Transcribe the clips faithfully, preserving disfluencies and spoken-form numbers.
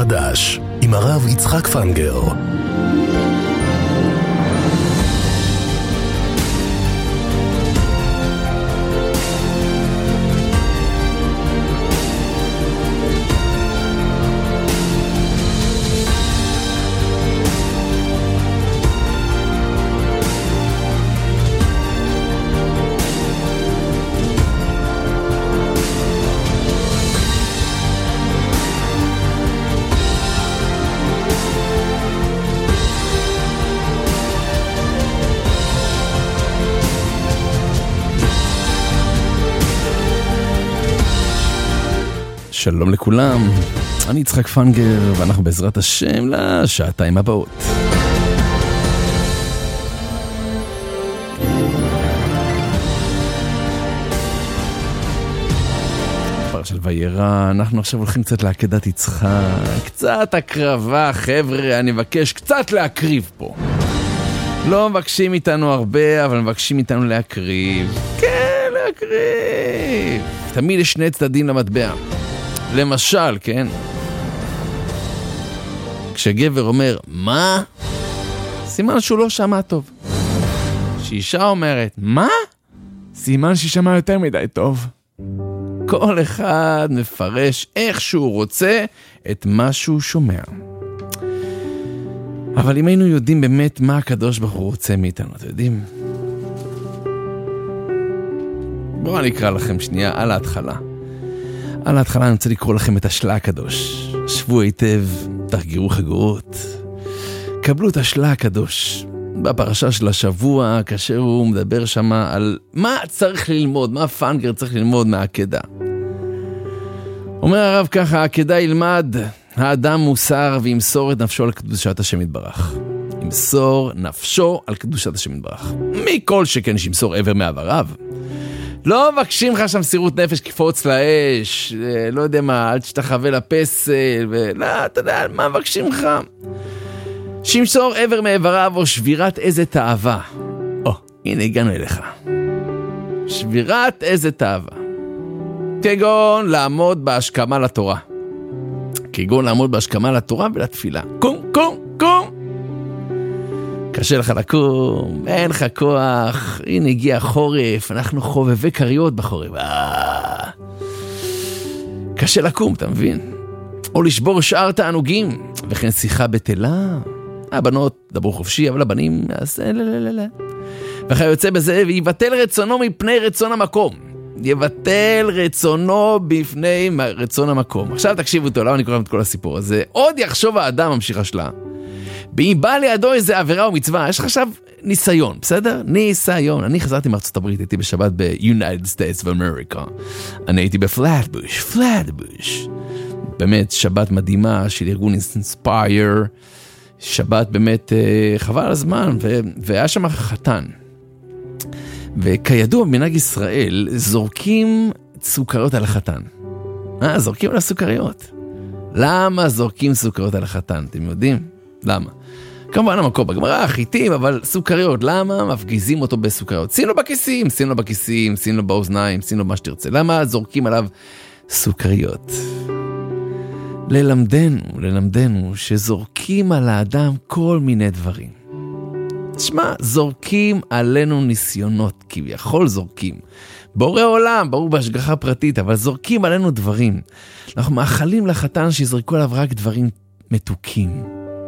חדש עם הרב יצחק פנגר. שלום לכולם, אני יצחק פנגר ואנחנו בעזרת השם לשעתיים הבאות. פרשת וירא, אנחנו עכשיו הולכים קצת לעקדת יצחק, קצת הקרבה חבר'ה, אני מבקש קצת להקריב פה. לא מבקשים איתנו הרבה, אבל מבקשים איתנו להקריב. כן, להקריב. תמיד יש שני צדדים למטבע. למשל, כן? כשגבר אומר, מה? סימן שהוא לא שמע טוב. שאישה אומרת, מה? סימן שהיא שמעה יותר מדי טוב. כל אחד מפרש איך שהוא רוצה את מה שהוא שומע. אבל אם היינו יודעים באמת מה הקדוש ברוך הוא רוצה מאיתנו, אתם יודעים? בואו אני אקרא לכם שנייה על ההתחלה. על ההתחלה אני רוצה לקרוא לכם את השלה הקדוש. שבו היטב, תחגרו חגורות. קבלו את השלה הקדוש. בפרשה של השבוע, כאשר הוא מדבר שם על מה צריך ללמוד, מה פנגר צריך ללמוד מהעקדה. אומר הרב ככה, העקדה ילמד, האדם מוסר וימסור את נפשו על קדושת השם יתברך. ימסור נפשו על קדושת השם יתברך. מכל שכן שימסור עבר מעבריו. לא מבקשים לך שם סירות נפש, קפוץ לאש, לא יודע מה, אל תשתחווה לפסל, ולא, אתה יודע, מה מבקשים לך? שימסור עבר מעבריו או שבירת איזה תאווה. או, הנה הגענו אליך. שבירת איזה תאווה. כגון לעמוד בהשכמה לתורה. כגון לעמוד בהשכמה לתורה ולתפילה. קום, קום, קום. קשה לך לקום, אין לך כוח, הנה הגיע חורף, אנחנו חובבי קריות בחורף. אה... קשה לקום, אתה מבין? או לשבור שאר תענוגים, וכן שיחה בטלה. הבנות דברו חופשי, אבל הבנים, אז לא, לא, לא, לא. וכי יוצא בזה, ויבטל רצונו מפני רצון המקום. יבטל רצונו בפני רצון המקום. עכשיו תקשיבו אותו, למה אני קורא את כל הסיפור הזה? עוד יחשוב האדם, ממשיך השלה. ואם בא לידו איזה עבירה או מצווה, יש לך עכשיו ניסיון, בסדר? ניסיון. אני חזרתי מארצות הברית, הייתי בשבת ב-United States of America. אני הייתי בפלאטבוש, פלאטבוש. באמת, שבת מדהימה של ארגון Inspire. שבת באמת חבל הזמן, ו- והיה שם חתן. וכידוע במנהג ישראל, זורקים סוכריות על החתן. אה, זורקים על הסוכריות. למה זורקים סוכריות על החתן? אתם יודעים? למה? כמובן המקור בגמרא, חיטים, אבל סוכריות, למה מפגיזים אותו בסוכריות? שים לו בכיסים, שים לו בכיסים, שים לו באוזניים, שים לו מה שתרצה. למה זורקים עליו סוכריות? ללמדנו, ללמדנו שזורקים על האדם כל מיני דברים. תשמע, זורקים עלינו ניסיונות, כביכול זורקים. בורא עולם, ברור בהשגחה פרטית, אבל זורקים עלינו דברים. אנחנו מאחלים לחתן שיזרקו עליו רק דברים מתוקים.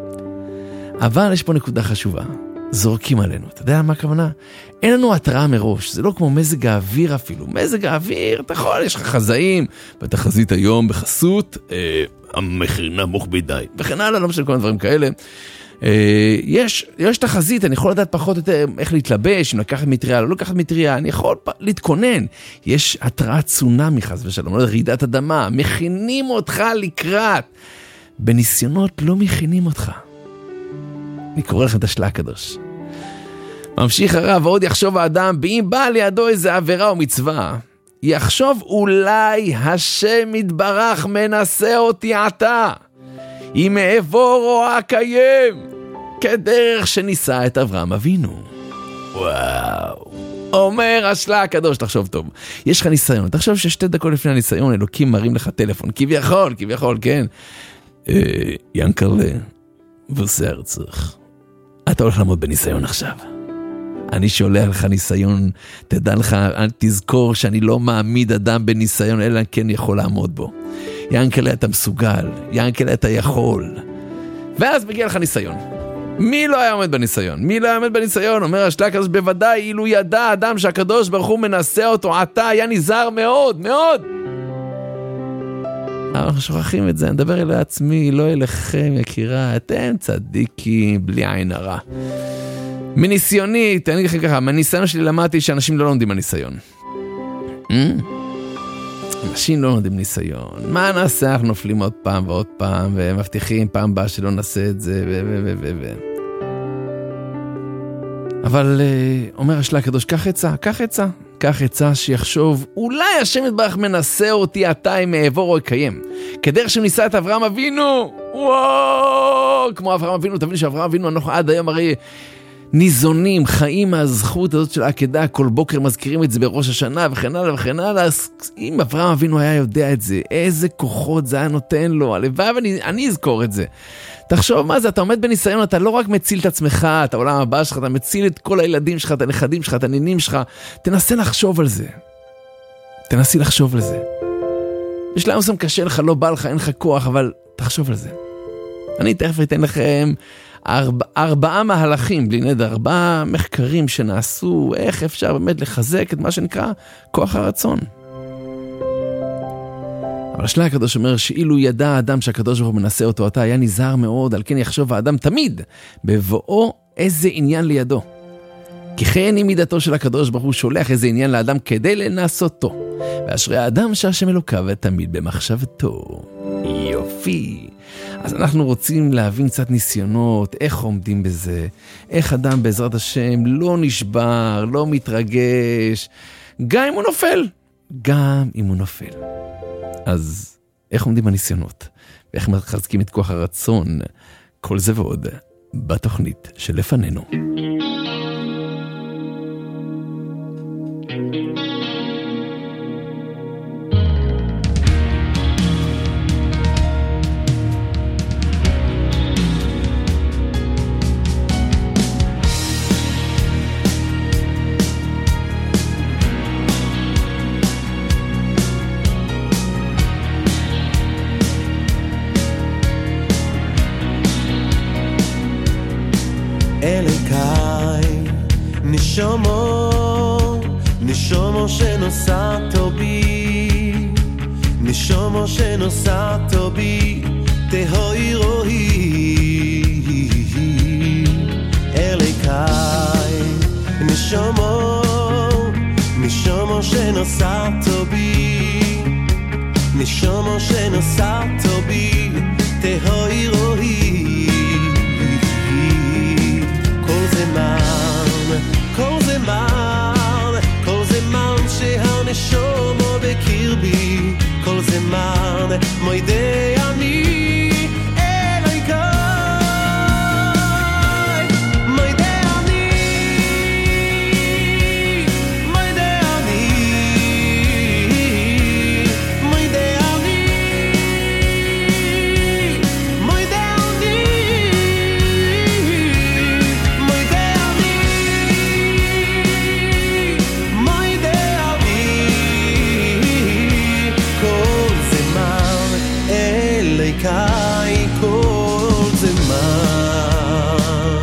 אבל יש פה נקודה חשובה, זורקים עלינו, אתה יודע מה הכוונה? אין לנו התראה מראש, זה לא כמו מזג האוויר אפילו, מזג האוויר, אתה יכול, יש לך חזאים, ואתה חזית היום בחסות, אה, המחיר נמוך בידי, וכן הלאה, לא משנה כל הדברים כאלה. אה, יש, יש את החזית, אני יכול לדעת פחות יותר איך להתלבש, אם לקחת מטריה, לא לקחת מטריה, אני יכול פ... להתכונן. יש התראה צונמי חס ושלום, לא רעידת אדמה, מכינים אותך לקראת. בניסיונות לא מכינים אותך. אני קורא לכם את השלה הקדוש. ממשיך הרב, ועוד יחשוב האדם, ואם בא לידו איזה עבירה או מצווה, יחשוב אולי השם יתברך מנסה אותי עתה, אם מעבור או אקיים, כדרך שניסה את אברהם אבינו. וואו. אומר השלה הקדוש, תחשוב טוב. יש לך ניסיון, תחשוב ששתי דקות לפני הניסיון, אלוקים מרים לך טלפון, כביכול, כביכול, כן. ינקרלה, ועושה הרצח. אתה הולך לעמוד בניסיון עכשיו. אני שולח לך ניסיון, תדע לך, אל תזכור שאני לא מעמיד אדם בניסיון, אלא כן יכול לעמוד בו. ינקרלה, אתה מסוגל, ינקרלה, אתה יכול. ואז מגיע לך ניסיון. מי לא היה עומד בניסיון? מי לא היה עומד בניסיון? אומר השלג הקדוש, בוודאי, אילו ידע אדם שהקדוש ברוך הוא מנסה אותו, אתה היה נזהר מאוד, מאוד. אנחנו שוכחים את זה, אני מדבר אל עצמי, לא אליכם, יקירה, אתם צדיקים, בלי עין הרע. מניסיוני, תן לי ככה, מניסיון שלי למדתי שאנשים לא לומדים הניסיון. אנשים לא לומדים ניסיון. מה נעשה? אנחנו נופלים עוד פעם ועוד פעם, ומבטיחים פעם באה שלא נעשה את זה, ו... ו... ו... ו... אבל אומר השלג הקדוש, קח עצה, קח עצה. קח עצה שיחשוב, אולי השם יתברך מנסה אותי עתה אם אעבור או יקיים. כדרך שניסה את אברהם אבינו, וואו, כמו אברהם אבינו, תבין שאברהם אבינו, אנחנו עד היום הרי ניזונים, חיים מהזכות הזאת של העקדה, כל בוקר מזכירים את זה בראש השנה וכן הלאה וכן הלאה. אם אברהם אבינו היה יודע את זה, איזה כוחות זה היה נותן לו, הלוואי ואני אני אזכור את זה. תחשוב מה זה, אתה עומד בניסיון, אתה לא רק מציל את עצמך, את העולם הבא שלך, אתה מציל את כל הילדים שלך, את הנכדים שלך, את הנינים שלך. תנסה לחשוב על זה. תנסי לחשוב על זה. בשלב מסוים קשה לך, לא בא לך, אין לך כוח, אבל תחשוב על זה. אני תכף אתן לכם ארבע, ארבעה מהלכים, בלי נדר, ארבעה מחקרים שנעשו, איך אפשר באמת לחזק את מה שנקרא כוח הרצון. אבל השלג הקדוש אומר שאילו ידע האדם שהקדוש ברוך הוא מנסה אותו, אתה היה נזהר מאוד, על כן יחשוב האדם תמיד בבואו איזה עניין לידו. כי כן אם מידתו של הקדוש ברוך הוא שולח איזה עניין לאדם כדי לנסותו. ואשרי האדם שהשם אלוקיו תמיד במחשבתו. יופי. אז אנחנו רוצים להבין קצת ניסיונות, איך עומדים בזה, איך אדם בעזרת השם לא נשבר, לא מתרגש, גם אם הוא נופל, גם אם הוא נופל. אז איך עומדים בניסיונות, ואיך מחזקים את כוח הרצון, כל זה ועוד בתוכנית שלפנינו. אלוקיי, נשומו, נשומו שנוסעתו בי, נשומו שנוסעתו בי, תהוי רואי. אלוקיי, נשומו, נשומו שנוסעתו בי, נשומו שנוסעתו בי, תהוי רואי. כל זמן, כל זמן שהנשומו בקרבי, כל זמן מוידי אני אלוהיי, מוידי אני, מוידי אני, מוידי אני, מוידי אני. אלוהיי כל זמן.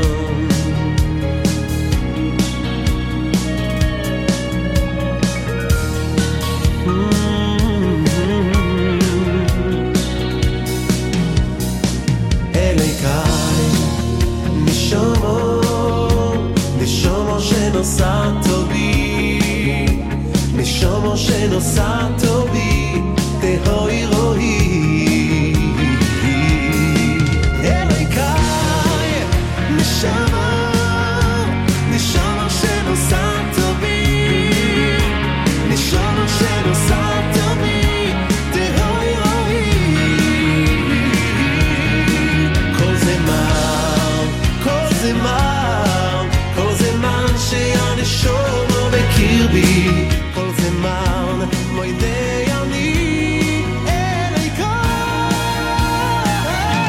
אלוהיי נשומו, נשומו שנוסעתו בי, נשומו שנוסעתו בי, תהוי רואי. כל זמן מוידי אני אלוהיי.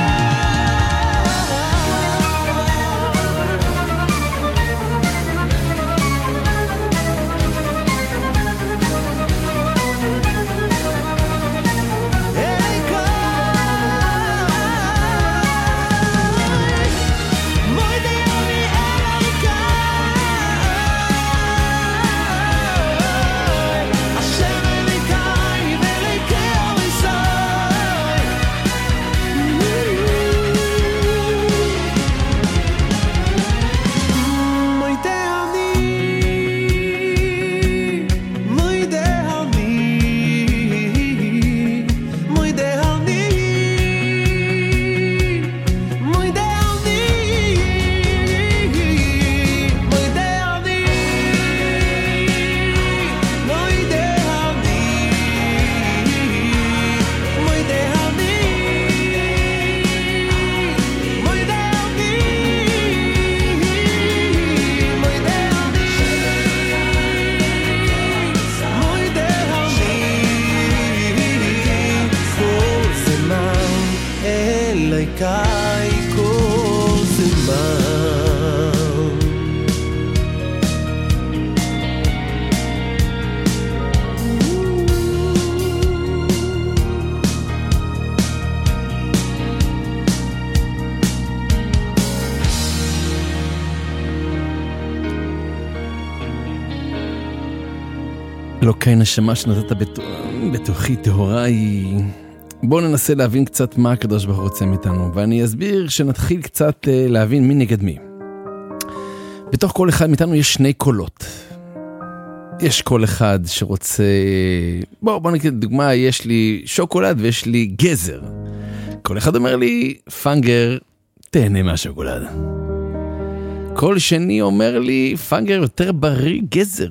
אלוקי נשמה שנתת בתוכי טהורה היא... בואו ננסה להבין קצת מה הקדוש ברוך הוא רוצה מאיתנו, ואני אסביר שנתחיל קצת להבין מי נגד מי. בתוך כל אחד מאיתנו יש שני קולות. יש קול אחד שרוצה... בואו בוא נגיד דוגמה, יש לי שוקולד ויש לי גזר. כל אחד אומר לי, פנגר, תהנה מהשוקולד. כל שני אומר לי, פנגר יותר בריא, גזר.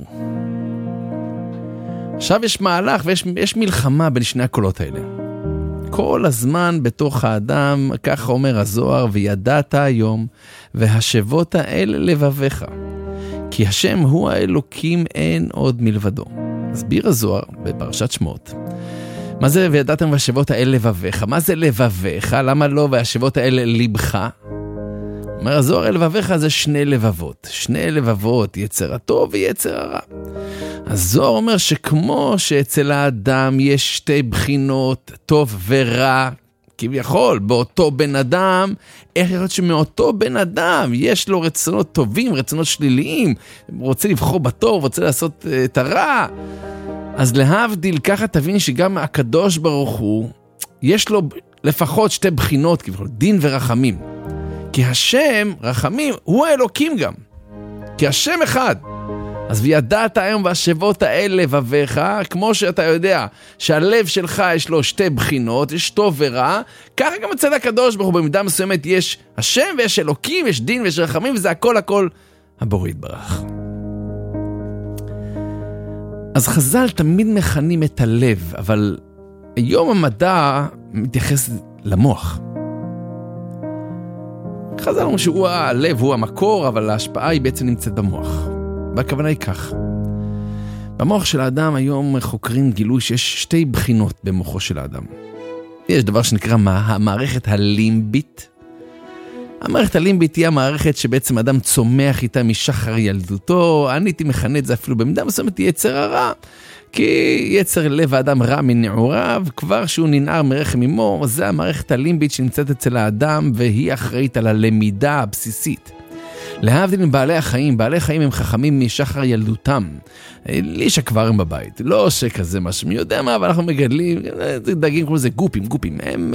עכשיו יש מהלך ויש יש מלחמה בין שני הקולות האלה. כל הזמן בתוך האדם, ככה אומר הזוהר, וידעת היום, והשבות האלה לבביך. כי השם הוא האלוקים, אין עוד מלבדו. הסביר הזוהר בפרשת שמות. מה זה וידעתם והשבות האלה לבביך? מה זה לבביך? למה לא והשבות האלה לבך? אומר הזוהר, לבביך זה שני לבבות. שני לבבות, יצר הטוב ויצר הרע. הזוהר אומר שכמו שאצל האדם יש שתי בחינות, טוב ורע, כביכול, באותו בן אדם, איך יכול להיות שמאותו בן אדם יש לו רצונות טובים, רצונות שליליים, רוצה לבחור בטוב, רוצה לעשות uh, את הרע. אז להבדיל, ככה תבין שגם הקדוש ברוך הוא, יש לו לפחות שתי בחינות, כביכול, דין ורחמים. כי השם, רחמים, הוא האלוקים גם. כי השם אחד. אז וידעת היום והשבות האלה לבביך, כמו שאתה יודע שהלב שלך יש לו שתי בחינות, יש טוב ורע, ככה גם אצל הקדוש ברוך הוא במידה מסוימת יש השם ויש אלוקים, יש דין ויש רחמים, וזה הכל הכל הבורא יתברך. אז חז"ל תמיד מכנים את הלב, אבל היום המדע מתייחס למוח. חז"ל אומרים שהוא הלב, הוא המקור, אבל ההשפעה היא בעצם נמצאת במוח. והכוונה היא כך. במוח של האדם היום חוקרים גילו שיש שתי בחינות במוחו של האדם. יש דבר שנקרא מה? המערכת הלימבית. המערכת הלימבית היא המערכת שבעצם האדם צומח איתה משחר ילדותו. אני הייתי מכנה את זה אפילו במידה מסוימת יצר הרע. כי יצר לב האדם רע מנעוריו, כבר שהוא ננער מרחם אמו, זה המערכת הלימבית שנמצאת אצל האדם, והיא אחראית על הלמידה הבסיסית. להבדיל מבעלי החיים, בעלי החיים הם חכמים משחר ילדותם. לי יש אקווריום בבית, לא שכזה משהו, מי יודע מה, אבל אנחנו מגדלים, דגים כמו זה גופים, גופים, הם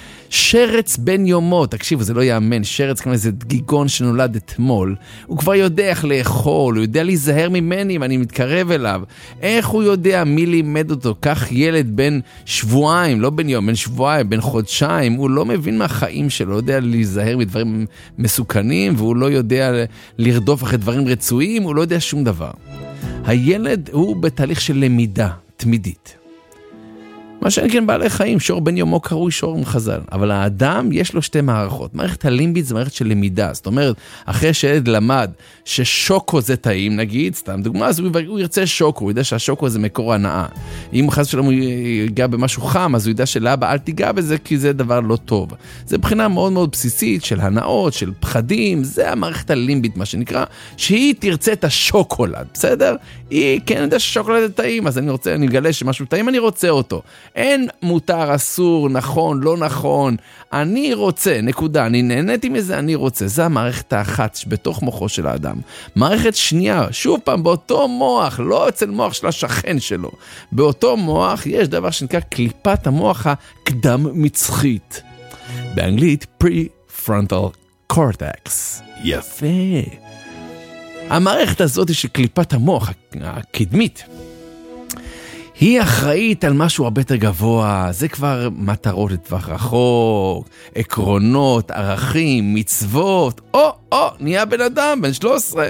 שרץ בן יומו, תקשיבו, זה לא יאמן, שרץ כמו איזה דגיגון שנולד אתמול, הוא כבר יודע איך לאכול, הוא יודע להיזהר ממני ואני מתקרב אליו, איך הוא יודע מי לימד אותו, כך ילד בן שבועיים, לא בן יום, בן שבועיים, בן חודשיים, הוא לא מבין מהחיים שלו, לא יודע להיזהר מדברים מסוכנים, והוא לא יודע לרדוף אחרי דברים רצויים, הוא לא יודע שום דבר. הילד הוא בתהליך של למידה תמידית. מה שאין כן בעלי חיים, שור בן יומו קרוי שור מחז"ל. אבל האדם יש לו שתי מערכות. מערכת הלימבית זה מערכת של למידה. זאת אומרת, אחרי שילד למד ששוקו זה טעים, נגיד, סתם דוגמה, אז הוא, הוא ירצה שוקו, הוא יודע שהשוקו זה מקור הנאה. אם חס ושלום הוא ייגע במשהו חם, אז הוא יודע שלאבא אל תיגע בזה, כי זה דבר לא טוב. זה בחינה מאוד מאוד בסיסית של הנאות, של פחדים, זה המערכת הלימבית, מה שנקרא, שהיא תרצה את השוקולד, בסדר? היא כן יודע ששוקולד זה טעים, אז אני רוצה, אני מגלה שמשהו טעים, אני רוצה אותו. אין מותר, אסור, נכון, לא נכון, אני רוצה, נקודה, אני נהניתי מזה, אני רוצה. זה המערכת האחת בתוך מוחו של האדם. מערכת שנייה, שוב פעם, באותו מוח, לא אצל מוח של השכן שלו, באותו מוח יש דבר שנקרא קליפת המוח הקדם מצחית. באנגלית, pre-frontal cortex. יפה. המערכת הזאת של קליפת המוח הקדמית, היא אחראית על משהו הרבה יותר גבוה, זה כבר מטרות לטווח רחוק, עקרונות, ערכים, מצוות, או, או, נהיה בן אדם, בן שלוש עשרה.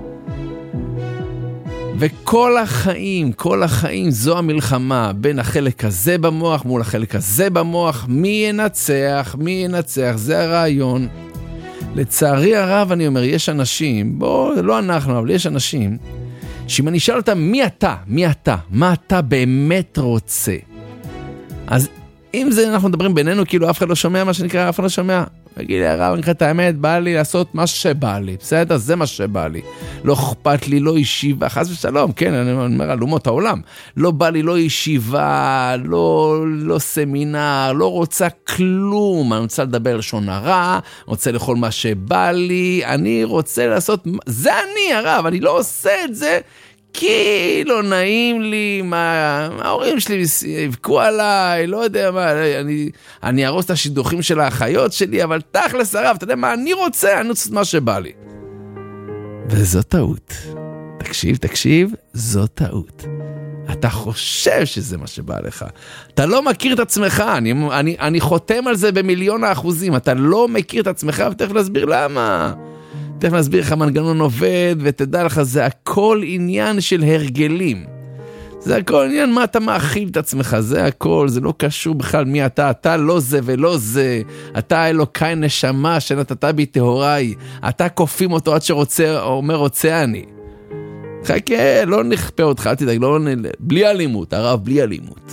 וכל החיים, כל החיים זו המלחמה בין החלק הזה במוח מול החלק הזה במוח, מי ינצח, מי ינצח, זה הרעיון. לצערי הרב אני אומר, יש אנשים, בוא, לא אנחנו, אבל יש אנשים, שאם אני אשאל אותם מי אתה, מי אתה, מה אתה באמת רוצה, אז אם זה אנחנו מדברים בינינו, כאילו אף אחד לא שומע מה שנקרא, אף אחד לא שומע, תגיד לי הרב, אני חושב את האמת, בא לי לעשות מה שבא לי, בסדר? זה מה שבא לי. לא אכפת לי, לא ישיבה, חס ושלום, כן, אני אומר על אומות העולם, לא בא לי, לא ישיבה, לא, לא סמינר, לא רוצה כלום, אני רוצה לדבר לשון הרע, אני רוצה לאכול מה שבא לי, אני רוצה לעשות, זה אני הרב, אני לא עושה את זה, כי לא נעים לי, מה, ההורים שלי יבכו עליי, לא יודע מה, אני, אני ארוס את השידוכים של האחיות שלי, אבל תכלס הרב, אתה יודע מה, אני רוצה, אני רוצה מה שבא לי. וזו טעות. תקשיב, תקשיב, זו טעות. אתה חושב שזה מה שבא לך. אתה לא מכיר את עצמך, אני, אני, אני חותם על זה במיליון האחוזים, אתה לא מכיר את עצמך, ותכף להסביר למה. תכף להסביר לך מנגנון עובד, ותדע לך, זה הכל עניין של הרגלים. זה הכל עניין מה אתה מאכיל את עצמך, זה הכל, זה לא קשור בכלל מי אתה, אתה לא זה ולא זה, אתה אלוקי נשמה שנתת בי טהוריי, אתה קופים אותו עד שרוצה, אומר רוצה אני. חכה, לא נכפה אותך, אל תדאג, לא, בלי אלימות, הרב, בלי אלימות.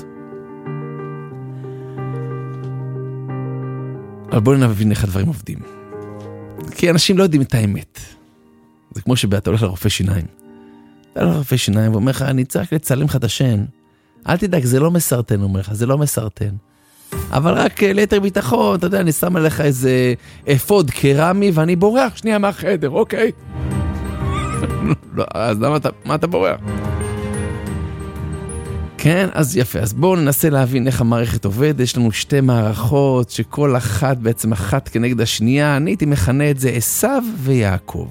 אבל בואו נבין איך הדברים עובדים. כי אנשים לא יודעים את האמת. זה כמו שאתה הולך לרופא שיניים. אתה הולך לרופא שיניים ואומר לך, אני צריך לצלם לך את השן. אל תדאג, זה לא מסרטן, אומר לך, זה לא מסרטן. אבל רק ליתר ביטחון, אתה יודע, אני שם עליך איזה אפוד קרמי, ואני בורח שנייה מהחדר, אוקיי? לא, אז למה אתה, מה אתה בורח? כן, אז יפה, אז בואו ננסה להבין איך המערכת עובדת. יש לנו שתי מערכות שכל אחת בעצם אחת כנגד השנייה, אני הייתי מכנה את זה עשיו ויעקב.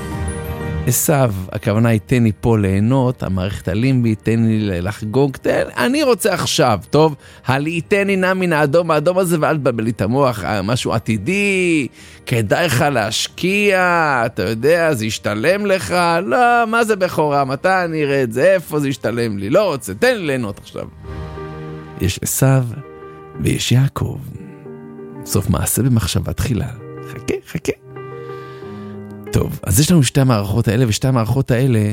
עשיו, הכוונה היא תן לי פה ליהנות, המערכת הלימבית, תן לי לחגוג, תן, אני רוצה עכשיו, טוב, הלהיתני נע מן האדום, האדום הזה ואל תבלבל לי את המוח, משהו עתידי, כדאי לך להשקיע, אתה יודע, זה ישתלם לך, לא, מה זה בחורה, מתי אני אראה את זה, איפה זה ישתלם לי, לא רוצה, תן לי ליהנות עכשיו. יש עשיו ויש יעקב, סוף מעשה במחשבה תחילה, חכה, חכה. טוב, אז יש לנו שתי המערכות האלה, ושתי המערכות האלה,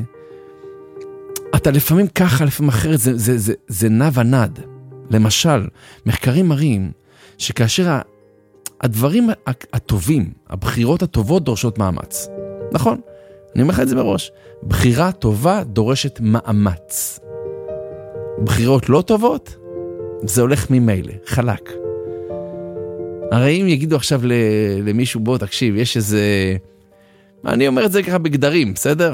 אתה לפעמים ככה, לפעמים אחרת, זה, זה, זה, זה נע ונד. למשל, מחקרים מראים שכאשר הדברים הטובים, הבחירות הטובות דורשות מאמץ. נכון? אני אומר לך את זה בראש. בחירה טובה דורשת מאמץ. בחירות לא טובות, זה הולך ממילא, חלק. הרי אם יגידו עכשיו למישהו, בוא תקשיב, יש איזה... אני אומר את זה ככה בגדרים, בסדר?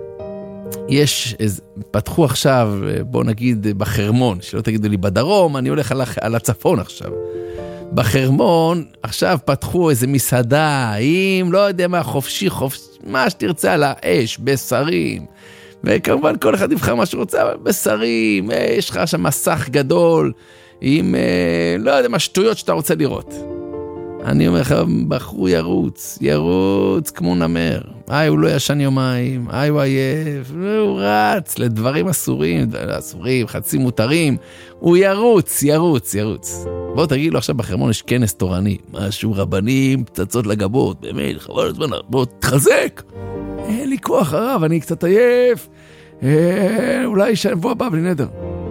יש, פתחו עכשיו, בוא נגיד בחרמון, שלא תגידו לי בדרום, אני הולך על, על הצפון עכשיו. בחרמון, עכשיו פתחו איזה מסעדה, עם לא יודע מה, חופשי, חופשי, מה שתרצה על האש, בשרים. וכמובן כל אחד יבחר מה שרוצה, אבל בשרים, יש לך שם מסך גדול, עם לא יודע מה, שטויות שאתה רוצה לראות. אני אומר לך, בחור ירוץ, ירוץ כמו נמר. איי, הוא לא ישן יומיים, איי, הוא עייף, הוא רץ לדברים אסורים, אסורים, חצי מותרים. הוא ירוץ, ירוץ, ירוץ. בוא תגיד לו, עכשיו בחרמון יש כנס תורני, משהו רבנים, פצצות לגבות, באמת, חבל הזמן, בוא תחזק. אין לי כוח הרב, אני קצת עייף. אה, אולי שבוע הבא בלי נדר.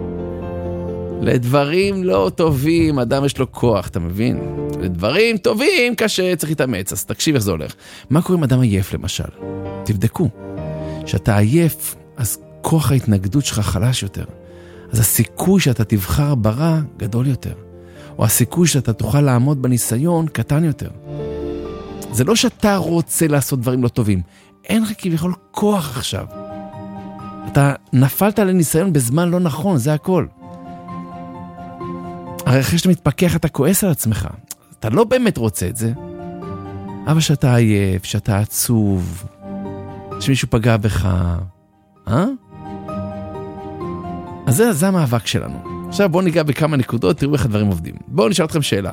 לדברים לא טובים, אדם יש לו כוח, אתה מבין? לדברים טובים קשה, צריך להתאמץ, אז תקשיב איך זה הולך. מה קורה עם אדם עייף למשל? תבדקו. שאתה עייף, אז כוח ההתנגדות שלך חלש יותר. אז הסיכוי שאתה תבחר ברע גדול יותר. או הסיכוי שאתה תוכל לעמוד בניסיון קטן יותר. זה לא שאתה רוצה לעשות דברים לא טובים. אין לך כביכול כוח עכשיו. אתה נפלת לניסיון בזמן לא נכון, זה הכל. הרי אחרי שאתה מתפקח, אתה כועס על עצמך. אתה לא באמת רוצה את זה. אבל שאתה עייף, שאתה עצוב, שמישהו פגע בך. אה? אז זה, זה המאבק שלנו. עכשיו בואו ניגע בכמה נקודות, תראו איך הדברים עובדים. בואו נשאל אתכם שאלה.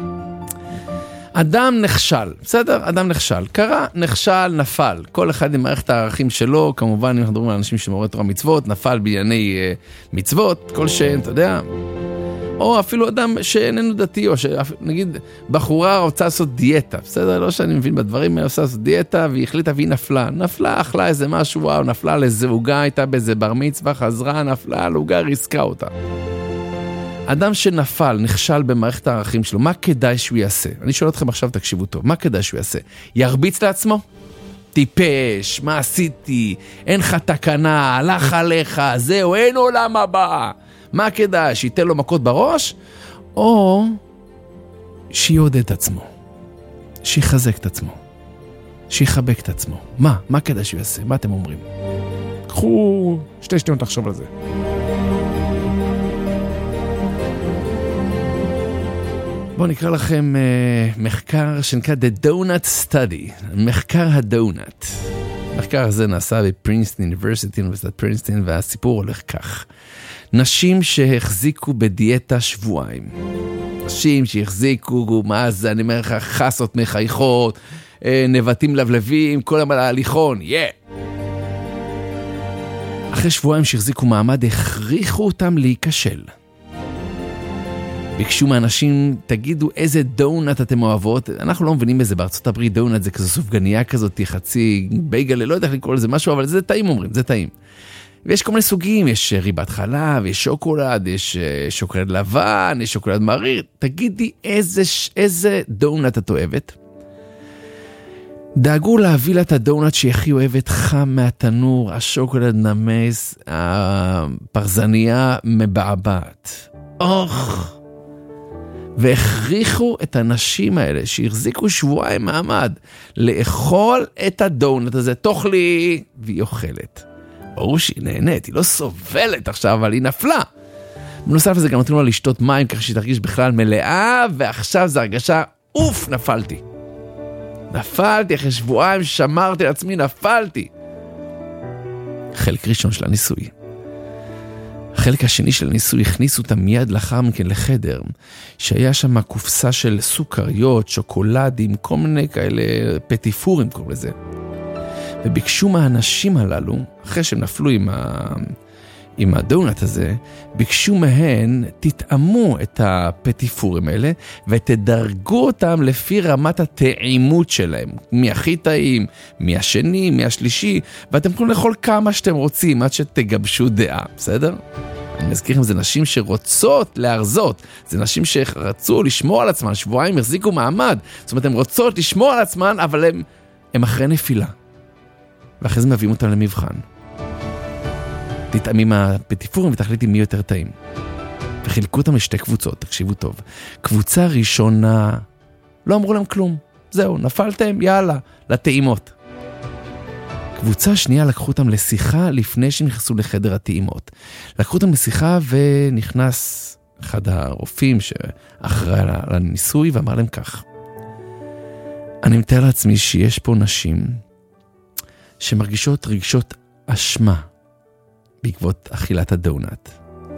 אדם נכשל, בסדר? אדם נכשל. קרה, נכשל, נפל. כל אחד עם מערכת הערכים שלו, כמובן אם אנחנו מדברים על אנשים שמורי תורה מצוות, נפל בענייני uh, מצוות, כל שאין, אתה יודע... או אפילו אדם שאיננו דתי, או שנגיד בחורה רוצה לעשות דיאטה, בסדר? לא שאני מבין בדברים, היא עושה לעשות דיאטה, והיא החליטה והיא נפלה. נפלה, אכלה איזה משהו, וואו, נפלה על איזה עוגה, הייתה באיזה בר מצווה, חזרה, נפלה על עוגה, ריסקה אותה. אדם שנפל, נכשל במערכת הערכים שלו, מה כדאי שהוא יעשה? אני שואל אתכם עכשיו, תקשיבו טוב, מה כדאי שהוא יעשה? ירביץ לעצמו? טיפש, מה עשיתי? אין לך תקנה, הלך עליך, זהו, אין עולם הבא. מה כדאי? שייתן לו מכות בראש? או שיעודד את עצמו, שיחזק את עצמו, שיחבק את עצמו. מה? מה כדאי שהוא יעשה? מה אתם אומרים? קחו שתי שניות לחשוב על זה. בואו נקרא לכם uh, מחקר שנקרא The Donut Study, מחקר הדונט. המחקר הזה נעשה בפרינסטון אוניברסיטי, אוניברסיטת פרינסטון, והסיפור הולך כך. נשים שהחזיקו בדיאטה שבועיים. נשים שהחזיקו, מה זה, אני אומר לך, חסות מחייכות, נבטים לבלבים, כל המעלה הליכון, יא! Yeah. אחרי שבועיים שהחזיקו מעמד, הכריחו אותם להיכשל. ביקשו מאנשים, תגידו איזה דונט אתם אוהבות. אנחנו לא מבינים איזה, בארצות הברית דונט זה כזו סופגניה כזאת, חצי בייגל, לא יודע איך לקרוא לזה משהו, אבל זה טעים אומרים, זה טעים. ויש כל מיני סוגים, יש ריבת חלב, יש שוקולד, יש שוקולד לבן, יש שוקולד מריר. תגידי איזה, איזה דונט את אוהבת. דאגו להביא לה את הדונט שהכי אוהבת, חם מהתנור, השוקולד נמס, הפרזניה מבעבעת. אוח! והכריחו את הנשים האלה שהחזיקו שבועיים מעמד לאכול את הדונט הזה, תאכלי, והיא אוכלת. ברור שהיא נהנית, היא לא סובלת עכשיו, אבל היא נפלה. בנוסף לזה גם נתנו לה לשתות מים, כך שהיא תרגיש בכלל מלאה, ועכשיו זה הרגשה, אוף, נפלתי. נפלתי, אחרי שבועיים שמרתי לעצמי, נפלתי. חלק ראשון של הניסוי. החלק השני של הניסוי הכניסו אותה מיד לאחר מכן לחדר, שהיה שם קופסה של סוכריות, שוקולדים, כל מיני כאלה פטיפורים קוראים לזה. וביקשו מהאנשים הללו, אחרי שהם נפלו עם, ה... עם הדונט הזה, ביקשו מהן, תתאמו את הפטיפורים האלה, ותדרגו אותם לפי רמת הטעימות שלהם. מי הכי טעים, מי השני, מי השלישי, ואתם יכולים לאכול כמה שאתם רוצים, עד שתגבשו דעה, בסדר? אני מזכיר לכם, זה נשים שרוצות להרזות, זה נשים שרצו לשמור על עצמן, שבועיים החזיקו מעמד, זאת אומרת, הן רוצות לשמור על עצמן, אבל הן, הן אחרי נפילה. ואחרי זה מביאים אותם למבחן. תתאמים הפטיפורים ותחליטים מי יותר טעים. וחילקו אותם לשתי קבוצות, תקשיבו טוב. קבוצה ראשונה, לא אמרו להם כלום. זהו, נפלתם, יאללה, לטעימות. קבוצה שנייה לקחו אותם לשיחה לפני שהם נכנסו לחדר הטעימות. לקחו אותם לשיחה ונכנס אחד הרופאים שאחראי לניסוי ואמר להם כך. אני מתאר לעצמי שיש פה נשים שמרגישות רגשות אשמה בעקבות אכילת הדונט.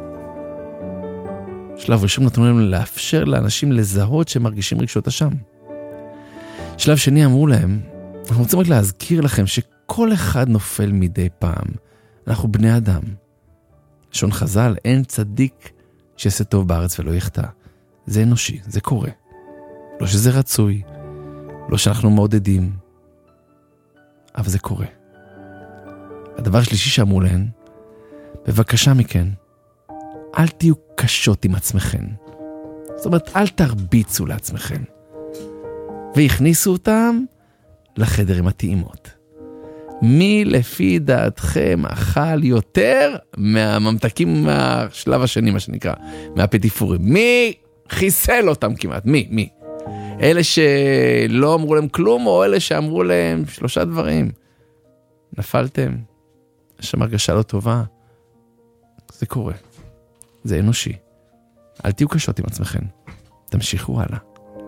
שלב ראשון נתנו להם לאפשר לאנשים לזהות שמרגישים רגשות אשם. שלב שני אמרו להם, אנחנו רוצים רק להזכיר לכם שכל אחד נופל מדי פעם. אנחנו בני אדם. לשון חז"ל, אין צדיק שיעשה טוב בארץ ולא יחטא. זה אנושי, זה קורה. לא שזה רצוי, לא שאנחנו מעודדים, אבל זה קורה. הדבר השלישי שאמרו להם, בבקשה מכן, אל תהיו קשות עם עצמכם. זאת אומרת, אל תרביצו לעצמכם. והכניסו אותם לחדר עם הטעימות. מי לפי דעתכם אכל יותר מהממתקים מהשלב השני, מה שנקרא, מהפטיפורים? מי חיסל אותם כמעט? מי? מי? אלה שלא אמרו להם כלום, או אלה שאמרו להם שלושה דברים? נפלתם? יש שם הרגשה לא טובה? זה קורה. זה אנושי. אל תהיו קשות עם עצמכם. תמשיכו הלאה.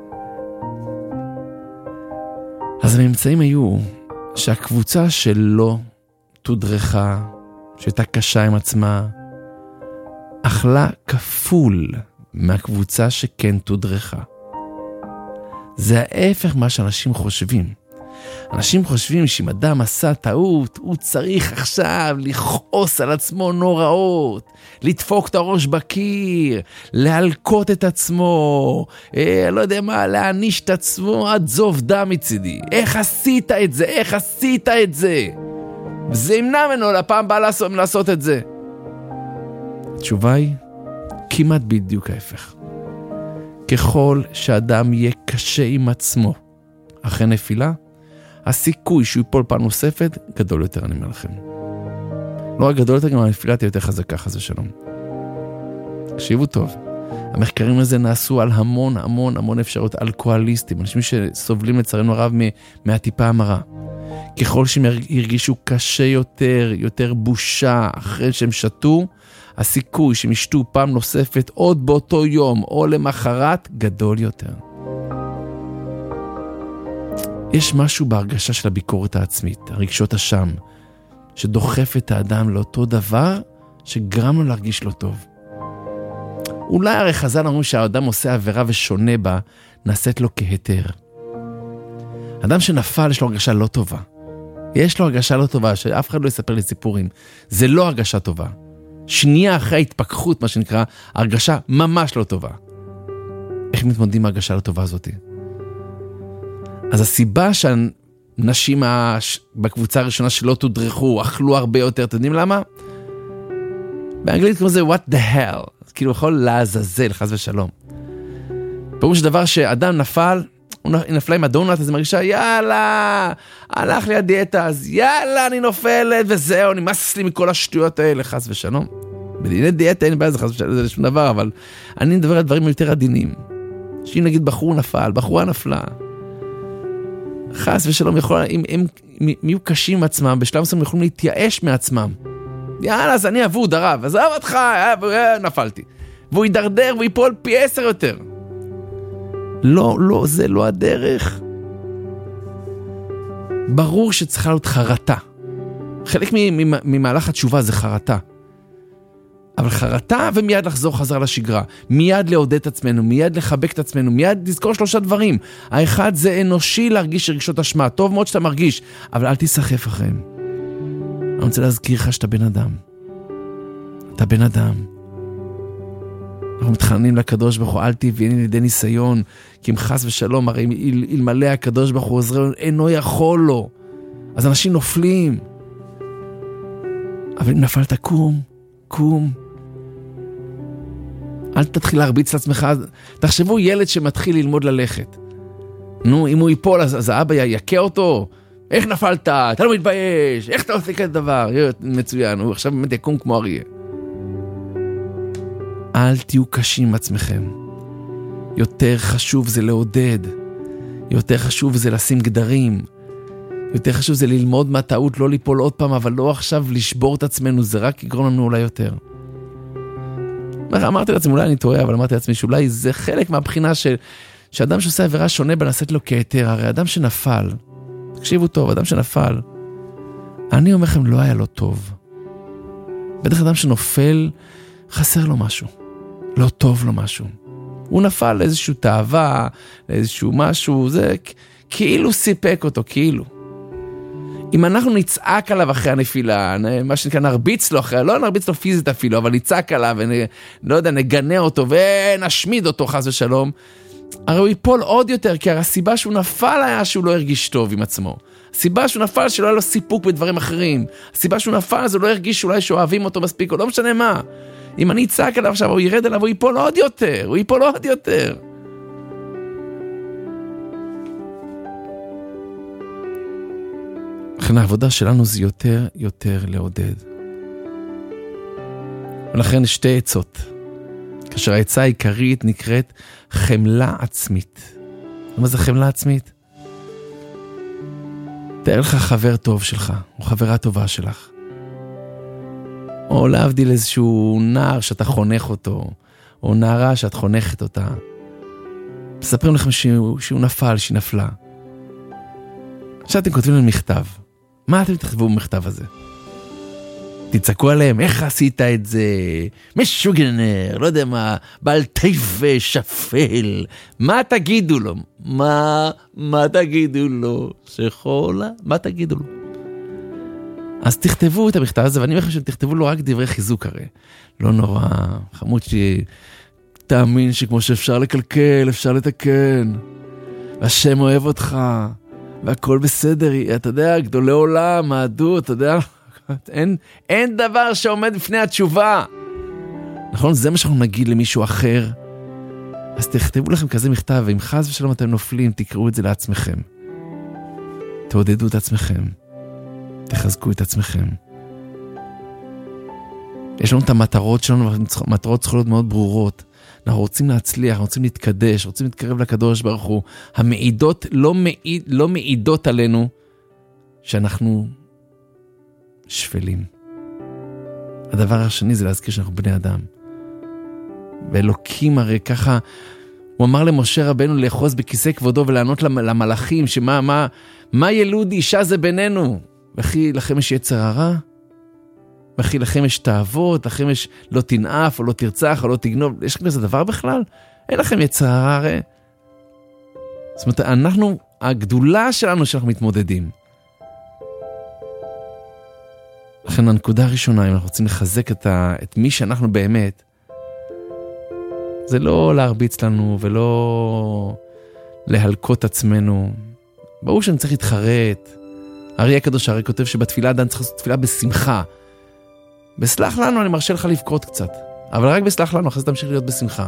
אז הממצאים היו שהקבוצה שלא תודרכה, שהייתה קשה עם עצמה, אכלה כפול מהקבוצה שכן תודרכה. זה ההפך מה שאנשים חושבים. אנשים חושבים שאם אדם עשה טעות, הוא צריך עכשיו לכעוס על עצמו נוראות, לדפוק את הראש בקיר, להלקות את עצמו, אה, לא יודע מה, להעניש את עצמו עד זוב דם מצידי. איך עשית את זה? איך עשית את זה? זה ימנע ממנו לפעם באה לעשות, לעשות את זה. התשובה היא כמעט בדיוק ההפך. ככל שאדם יהיה קשה עם עצמו אחרי נפילה, הסיכוי שהוא ייפול פעם נוספת גדול יותר, אני אומר לכם. לא רק גדול יותר, גם הנפילה תהיה יותר חזקה, חס ושלום. תקשיבו טוב, המחקרים הזה נעשו על המון המון המון אפשרות אלכוהוליסטים, אנשים שסובלים לצערנו הרב מהטיפה המרה. ככל שהם הרגישו קשה יותר, יותר בושה אחרי שהם שתו, הסיכוי שהם ישתו פעם נוספת עוד באותו יום או למחרת גדול יותר. יש משהו בהרגשה של הביקורת העצמית, הרגשות אשם, שדוחף את האדם לאותו דבר שגרם לו להרגיש לא טוב. אולי הרי חז"ל אומרים שהאדם עושה עבירה ושונה בה, נעשית לו כהיתר. אדם שנפל יש לו הרגשה לא טובה. יש לו הרגשה לא טובה, שאף אחד לא יספר לי סיפורים. זה לא הרגשה טובה. שנייה אחרי ההתפכחות, מה שנקרא, הרגשה ממש לא טובה. איך מתמודדים מהרגשה לא טובה הזאת? אז הסיבה שהנשים בקבוצה הראשונה שלא תודרכו, אכלו הרבה יותר, אתם יודעים למה? באנגלית כמו זה, what the hell? כאילו יכול לעזאזל, חס ושלום. פירוש דבר שאדם נפל, הוא נפלה עם הדונלט, אז היא מרגישה, יאללה, הלך לי הדיאטה, אז יאללה, אני נופלת, וזהו, נמאס לי מכל השטויות האלה, חס ושלום. בדיני דיאטה אין בעיה, זה חס ושלום, זה שום דבר, אבל אני מדבר על דברים יותר עדינים. שאם נגיד בחור נפל, בחורה נפלה, חס ושלום, יכול, אם הם יהיו קשים עם עצמם, בשלב מסוים יכולים להתייאש מעצמם. יאללה, אז אני אבוד הרב, אז אהב אותך, נפלתי. והוא יידרדר, והוא ייפול פי עשר יותר. לא, לא, זה לא הדרך. ברור שצריכה להיות חרטה. חלק ממהלך התשובה זה חרטה. אבל חרטה ומיד לחזור חזר לשגרה. מיד לעודד את עצמנו, מיד לחבק את עצמנו, מיד לזכור שלושה דברים. האחד זה אנושי להרגיש רגשות אשמה. טוב מאוד שאתה מרגיש, אבל אל תסחף אחריהם. אני רוצה להזכיר לך שאתה בן אדם. אתה בן אדם. אנחנו מתחננים לקדוש ברוך הוא, אל תביאני לידי ניסיון, כי אם חס ושלום, הרי אלמלא הקדוש ברוך הוא עוזר, אינו יכול לו. אז אנשים נופלים. אבל אם נפלת, קום, קום. אל תתחיל להרביץ לעצמך. תחשבו ילד שמתחיל ללמוד ללכת. נו, אם הוא ייפול, אז, אז האבא יקה אותו. איך נפלת? אתה לא מתבייש. איך אתה עושה כזה דבר? מצוין, הוא עכשיו באמת יקום כמו אריה. אל תהיו קשים עם עצמכם. יותר חשוב זה לעודד. יותר חשוב זה לשים גדרים. יותר חשוב זה ללמוד מהטעות, לא ליפול עוד פעם, אבל לא עכשיו לשבור את עצמנו, זה רק יגרום לנו אולי יותר. אמרתי לעצמי, אולי אני טועה, אבל אמרתי לעצמי שאולי זה חלק מהבחינה של, שאדם שעושה עבירה שונה בנעשית לו כהיתר, הרי אדם שנפל, תקשיבו טוב, אדם שנפל, אני אומר לכם, לא היה לו טוב. בטח אדם שנופל, חסר לו משהו. לא טוב לו משהו. הוא נפל לאיזשהו תאווה, לאיזשהו משהו, זה כאילו סיפק אותו, כאילו. אם אנחנו נצעק עליו אחרי הנפילה, מה שנקרא נרביץ לו אחרי, לא נרביץ לו פיזית אפילו, אבל נצעק עליו, ולא יודע, נגנה אותו ונשמיד אותו חס ושלום, הרי הוא ייפול עוד יותר, כי הסיבה שהוא נפל היה שהוא לא הרגיש טוב עם עצמו. הסיבה שהוא נפל שלא היה לו סיפוק בדברים אחרים. הסיבה שהוא נפל אז הוא לא הרגיש שאולי שאוהבים אותו מספיק, או לא משנה מה. אם אני אצעק עליו עכשיו, הוא ירד עליו, הוא ייפול עוד יותר, הוא ייפול עוד יותר. לכן העבודה שלנו זה יותר, יותר לעודד. ולכן שתי עצות. כאשר העצה העיקרית נקראת חמלה עצמית. מה זה חמלה עצמית? תאר לך חבר טוב שלך, או חברה טובה שלך. או להבדיל איזשהו נער שאתה חונך אותו, או נערה שאת חונכת אותה. מספרים לכם שהוא, שהוא נפל, שהיא נפלה. עכשיו אתם כותבים לנו מכתב. מה אתם תכתבו במכתב הזה? תצעקו עליהם, איך עשית את זה? משוגנר, לא יודע מה, בעל טייף שפל. מה תגידו לו? מה, מה תגידו לו? שחולה? מה תגידו לו? אז תכתבו את המכתב הזה, ואני אומר לכם שתכתבו לו רק דברי חיזוק הרי. לא נורא, חמוד שתאמין שכמו שאפשר לקלקל, אפשר לתקן. והשם אוהב אותך, והכל בסדר, אתה יודע, גדולי עולם, העדות, אתה יודע, אין, אין דבר שעומד בפני התשובה. נכון? זה מה שאנחנו נגיד למישהו אחר. אז תכתבו לכם כזה מכתב, ואם חס ושלום אתם נופלים, תקראו את זה לעצמכם. תעודדו את עצמכם. תחזקו את עצמכם. יש לנו את המטרות שלנו, מטרות צריכות להיות מאוד ברורות. אנחנו רוצים להצליח, אנחנו רוצים להתקדש, רוצים להתקרב לקדוש ברוך הוא. המעידות לא, מעיד, לא מעידות עלינו שאנחנו שפלים. הדבר השני זה להזכיר שאנחנו בני אדם. ואלוקים הרי ככה, הוא אמר למשה רבנו לאחוז בכיסא כבודו ולענות למלאכים, שמה, מה, מה ילוד אישה זה בינינו? וכי לכם יש יצר הרע? וכי לכם יש תאוות? לכם יש לא תנאף או לא תרצח או לא תגנוב? יש לכם איזה דבר בכלל? אין לכם יצר הרע הרי. זאת אומרת, אנחנו, הגדולה שלנו שאנחנו מתמודדים. לכן הנקודה הראשונה, אם אנחנו רוצים לחזק את, ה, את מי שאנחנו באמת, זה לא להרביץ לנו ולא להלקות עצמנו. ברור שאני צריך להתחרט. הרי הקדוש הרי כותב שבתפילה אדם צריך לעשות תפילה בשמחה. בסלח לנו אני מרשה לך לבכות קצת. אבל רק בסלח לנו, אחרי זה תמשיך להיות בשמחה.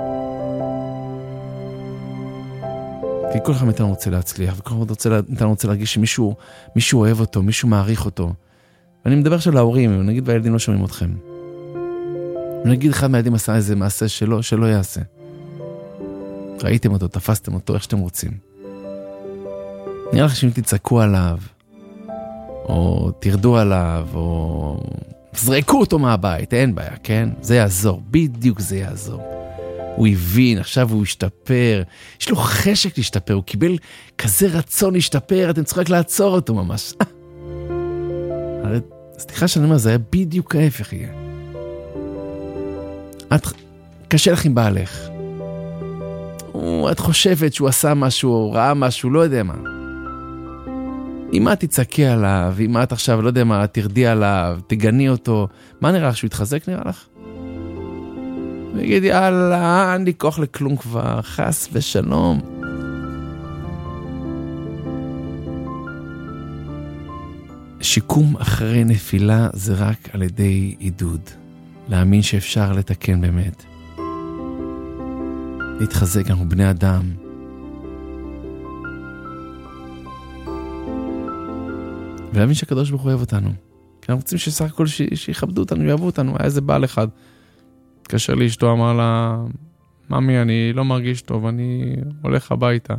כי כל אחד מאיתנו רוצה להצליח, וכל אחד מאיתנו רוצה להרגיש שמישהו מישהו אוהב אותו, מישהו מעריך אותו. ואני מדבר עכשיו להורים, ונגיד והילדים לא שומעים אתכם. ונגיד אחד מהילדים עשה איזה מעשה שלא, שלא יעשה. ראיתם אותו, תפסתם אותו, איך שאתם רוצים. נראה לך שאם תצעקו עליו, או תרדו עליו, או זרקו אותו מהבית, אין בעיה, כן? זה יעזור, בדיוק זה יעזור. הוא הבין, עכשיו הוא השתפר, יש לו חשק להשתפר, הוא קיבל כזה רצון להשתפר, אתם צריכים רק לעצור אותו ממש. הרי, סליחה שאני אומר, זה היה בדיוק ההפך יהיה. את, קשה לך עם בעלך. את חושבת שהוא עשה משהו, או ראה משהו, לא יודע מה. אם את תצעקי עליו, אם את עכשיו, לא יודע מה, תרדי עליו, תגני אותו, מה נראה לך שהוא יתחזק נראה לך? ויגיד, יאללה, אין לי כוח לכלום כבר, חס ושלום. שיקום אחרי נפילה זה רק על ידי עידוד. להאמין שאפשר לתקן באמת. להתחזק, אנחנו בני אדם. ולהאמין שהקדוש ברוך הוא אוהב אותנו. כי אנחנו רוצים שסך הכל ש... שיכבדו אותנו, יאהבו אותנו. היה איזה בעל אחד. התקשר לי אשתו, אמר לה, ממי, אני לא מרגיש טוב, אני הולך הביתה.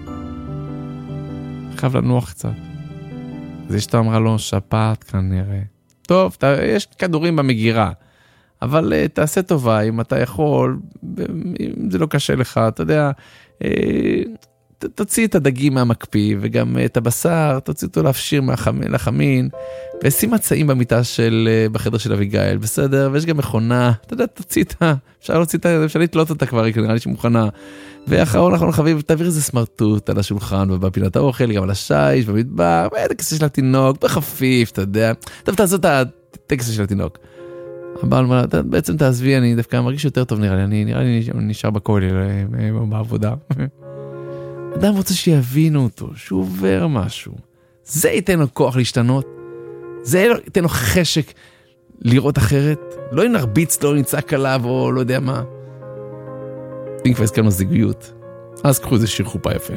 חייב לנוח קצת. אז אשתו אמרה לו, שפעת כנראה. טוב, ת... יש כדורים במגירה. אבל uh, תעשה טובה, אם אתה יכול, אם זה לא קשה לך, אתה יודע, uh, ת, תוציא את הדגים מהמקפיא, וגם uh, את הבשר, תוציא אותו להפשיר מהחמין, לחמין, ושים מצעים במיטה של, uh, בחדר של אביגיל, בסדר, ויש גם מכונה, אתה יודע, תוציא את ה, אפשר להוציא את ה, אפשר לתלות אותה כבר, נראה לי שמוכנה, ואחרון, אחרון חביב, תעביר איזה סמרטוט על השולחן, ובפינת האוכל, גם על השיש, במטבח, ואת הכסה של התינוק, בחפיף, אתה יודע, טוב, תעשו את הכסה של התינוק. הבעל אומר, בעצם תעזבי, אני דווקא מרגיש יותר טוב נראה לי, אני נראה לי נשאר בקולי בעבודה. אדם רוצה שיבינו אותו, שהוא עובר משהו. זה ייתן לו כוח להשתנות, זה ייתן לו חשק לראות אחרת, לא נרביץ, לא נצעק עליו או לא יודע מה. אם כבר הזכרנו זיגויות, אז קחו איזה שיר חופה יפה.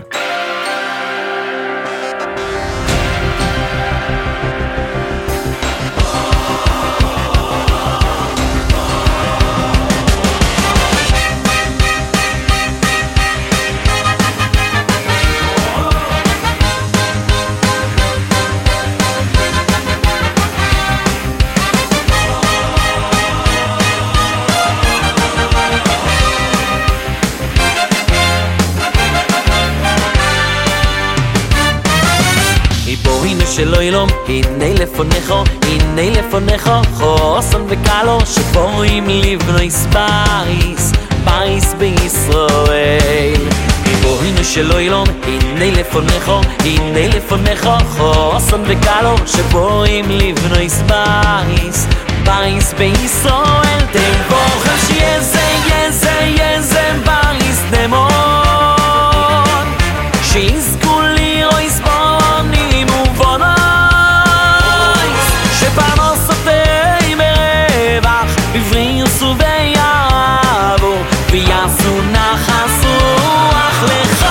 שלא ילום, הנה לפונך, הנה לפונך, חוסן וקלו, שבואים לבנוי ספריס, פריס בישראל. הנה שלא ילום, הנה לפונך, הנה לפונך, חוסן וקלו, שבואים לבנוי ספריס, פריס בישראל. תבוכם שיזה, יזה, יזה, פריס דמון, שיזכו לי רוי ספונים ובונויס, שפרנסותי ברווח, בבריאוס וביעבור, ויעשו נחס רוח לך.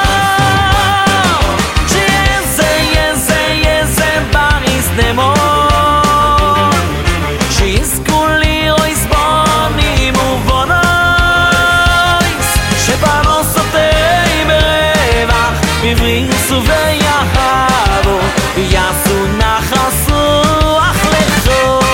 שיזה, יזה, יזה, פריס דמון, שיזכו לי רוי ספונים נחסוך לך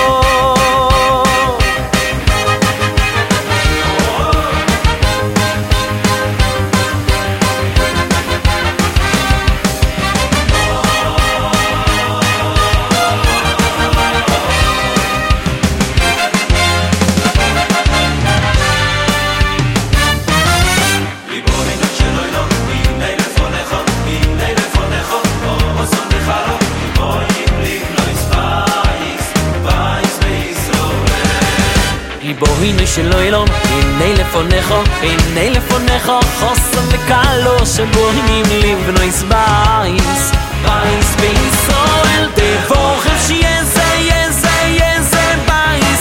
הנה שלא ילום, הנה לפונך, הנה לפונך חוסן וקלו שבוהנים לבנויס בייס בייס בישראל תבוכם שיזה יזה יזה בייס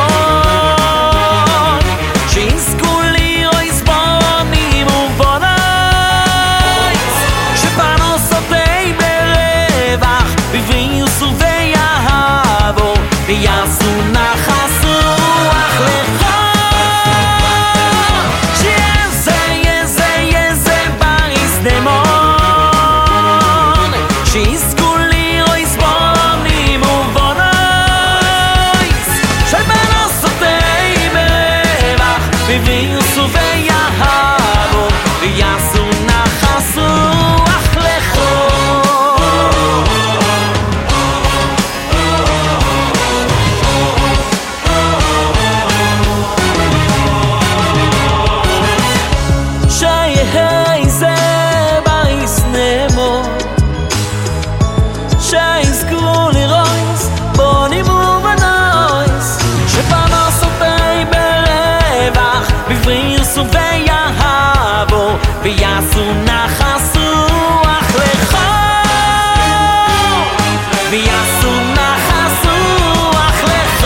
נמון שיזכו לירויס בונים ובונייס שפנוסותי ברווח בבריאוס וביהבו ויעשו נחסו ויעשו נחסוך לך ויעשו נחסוך לך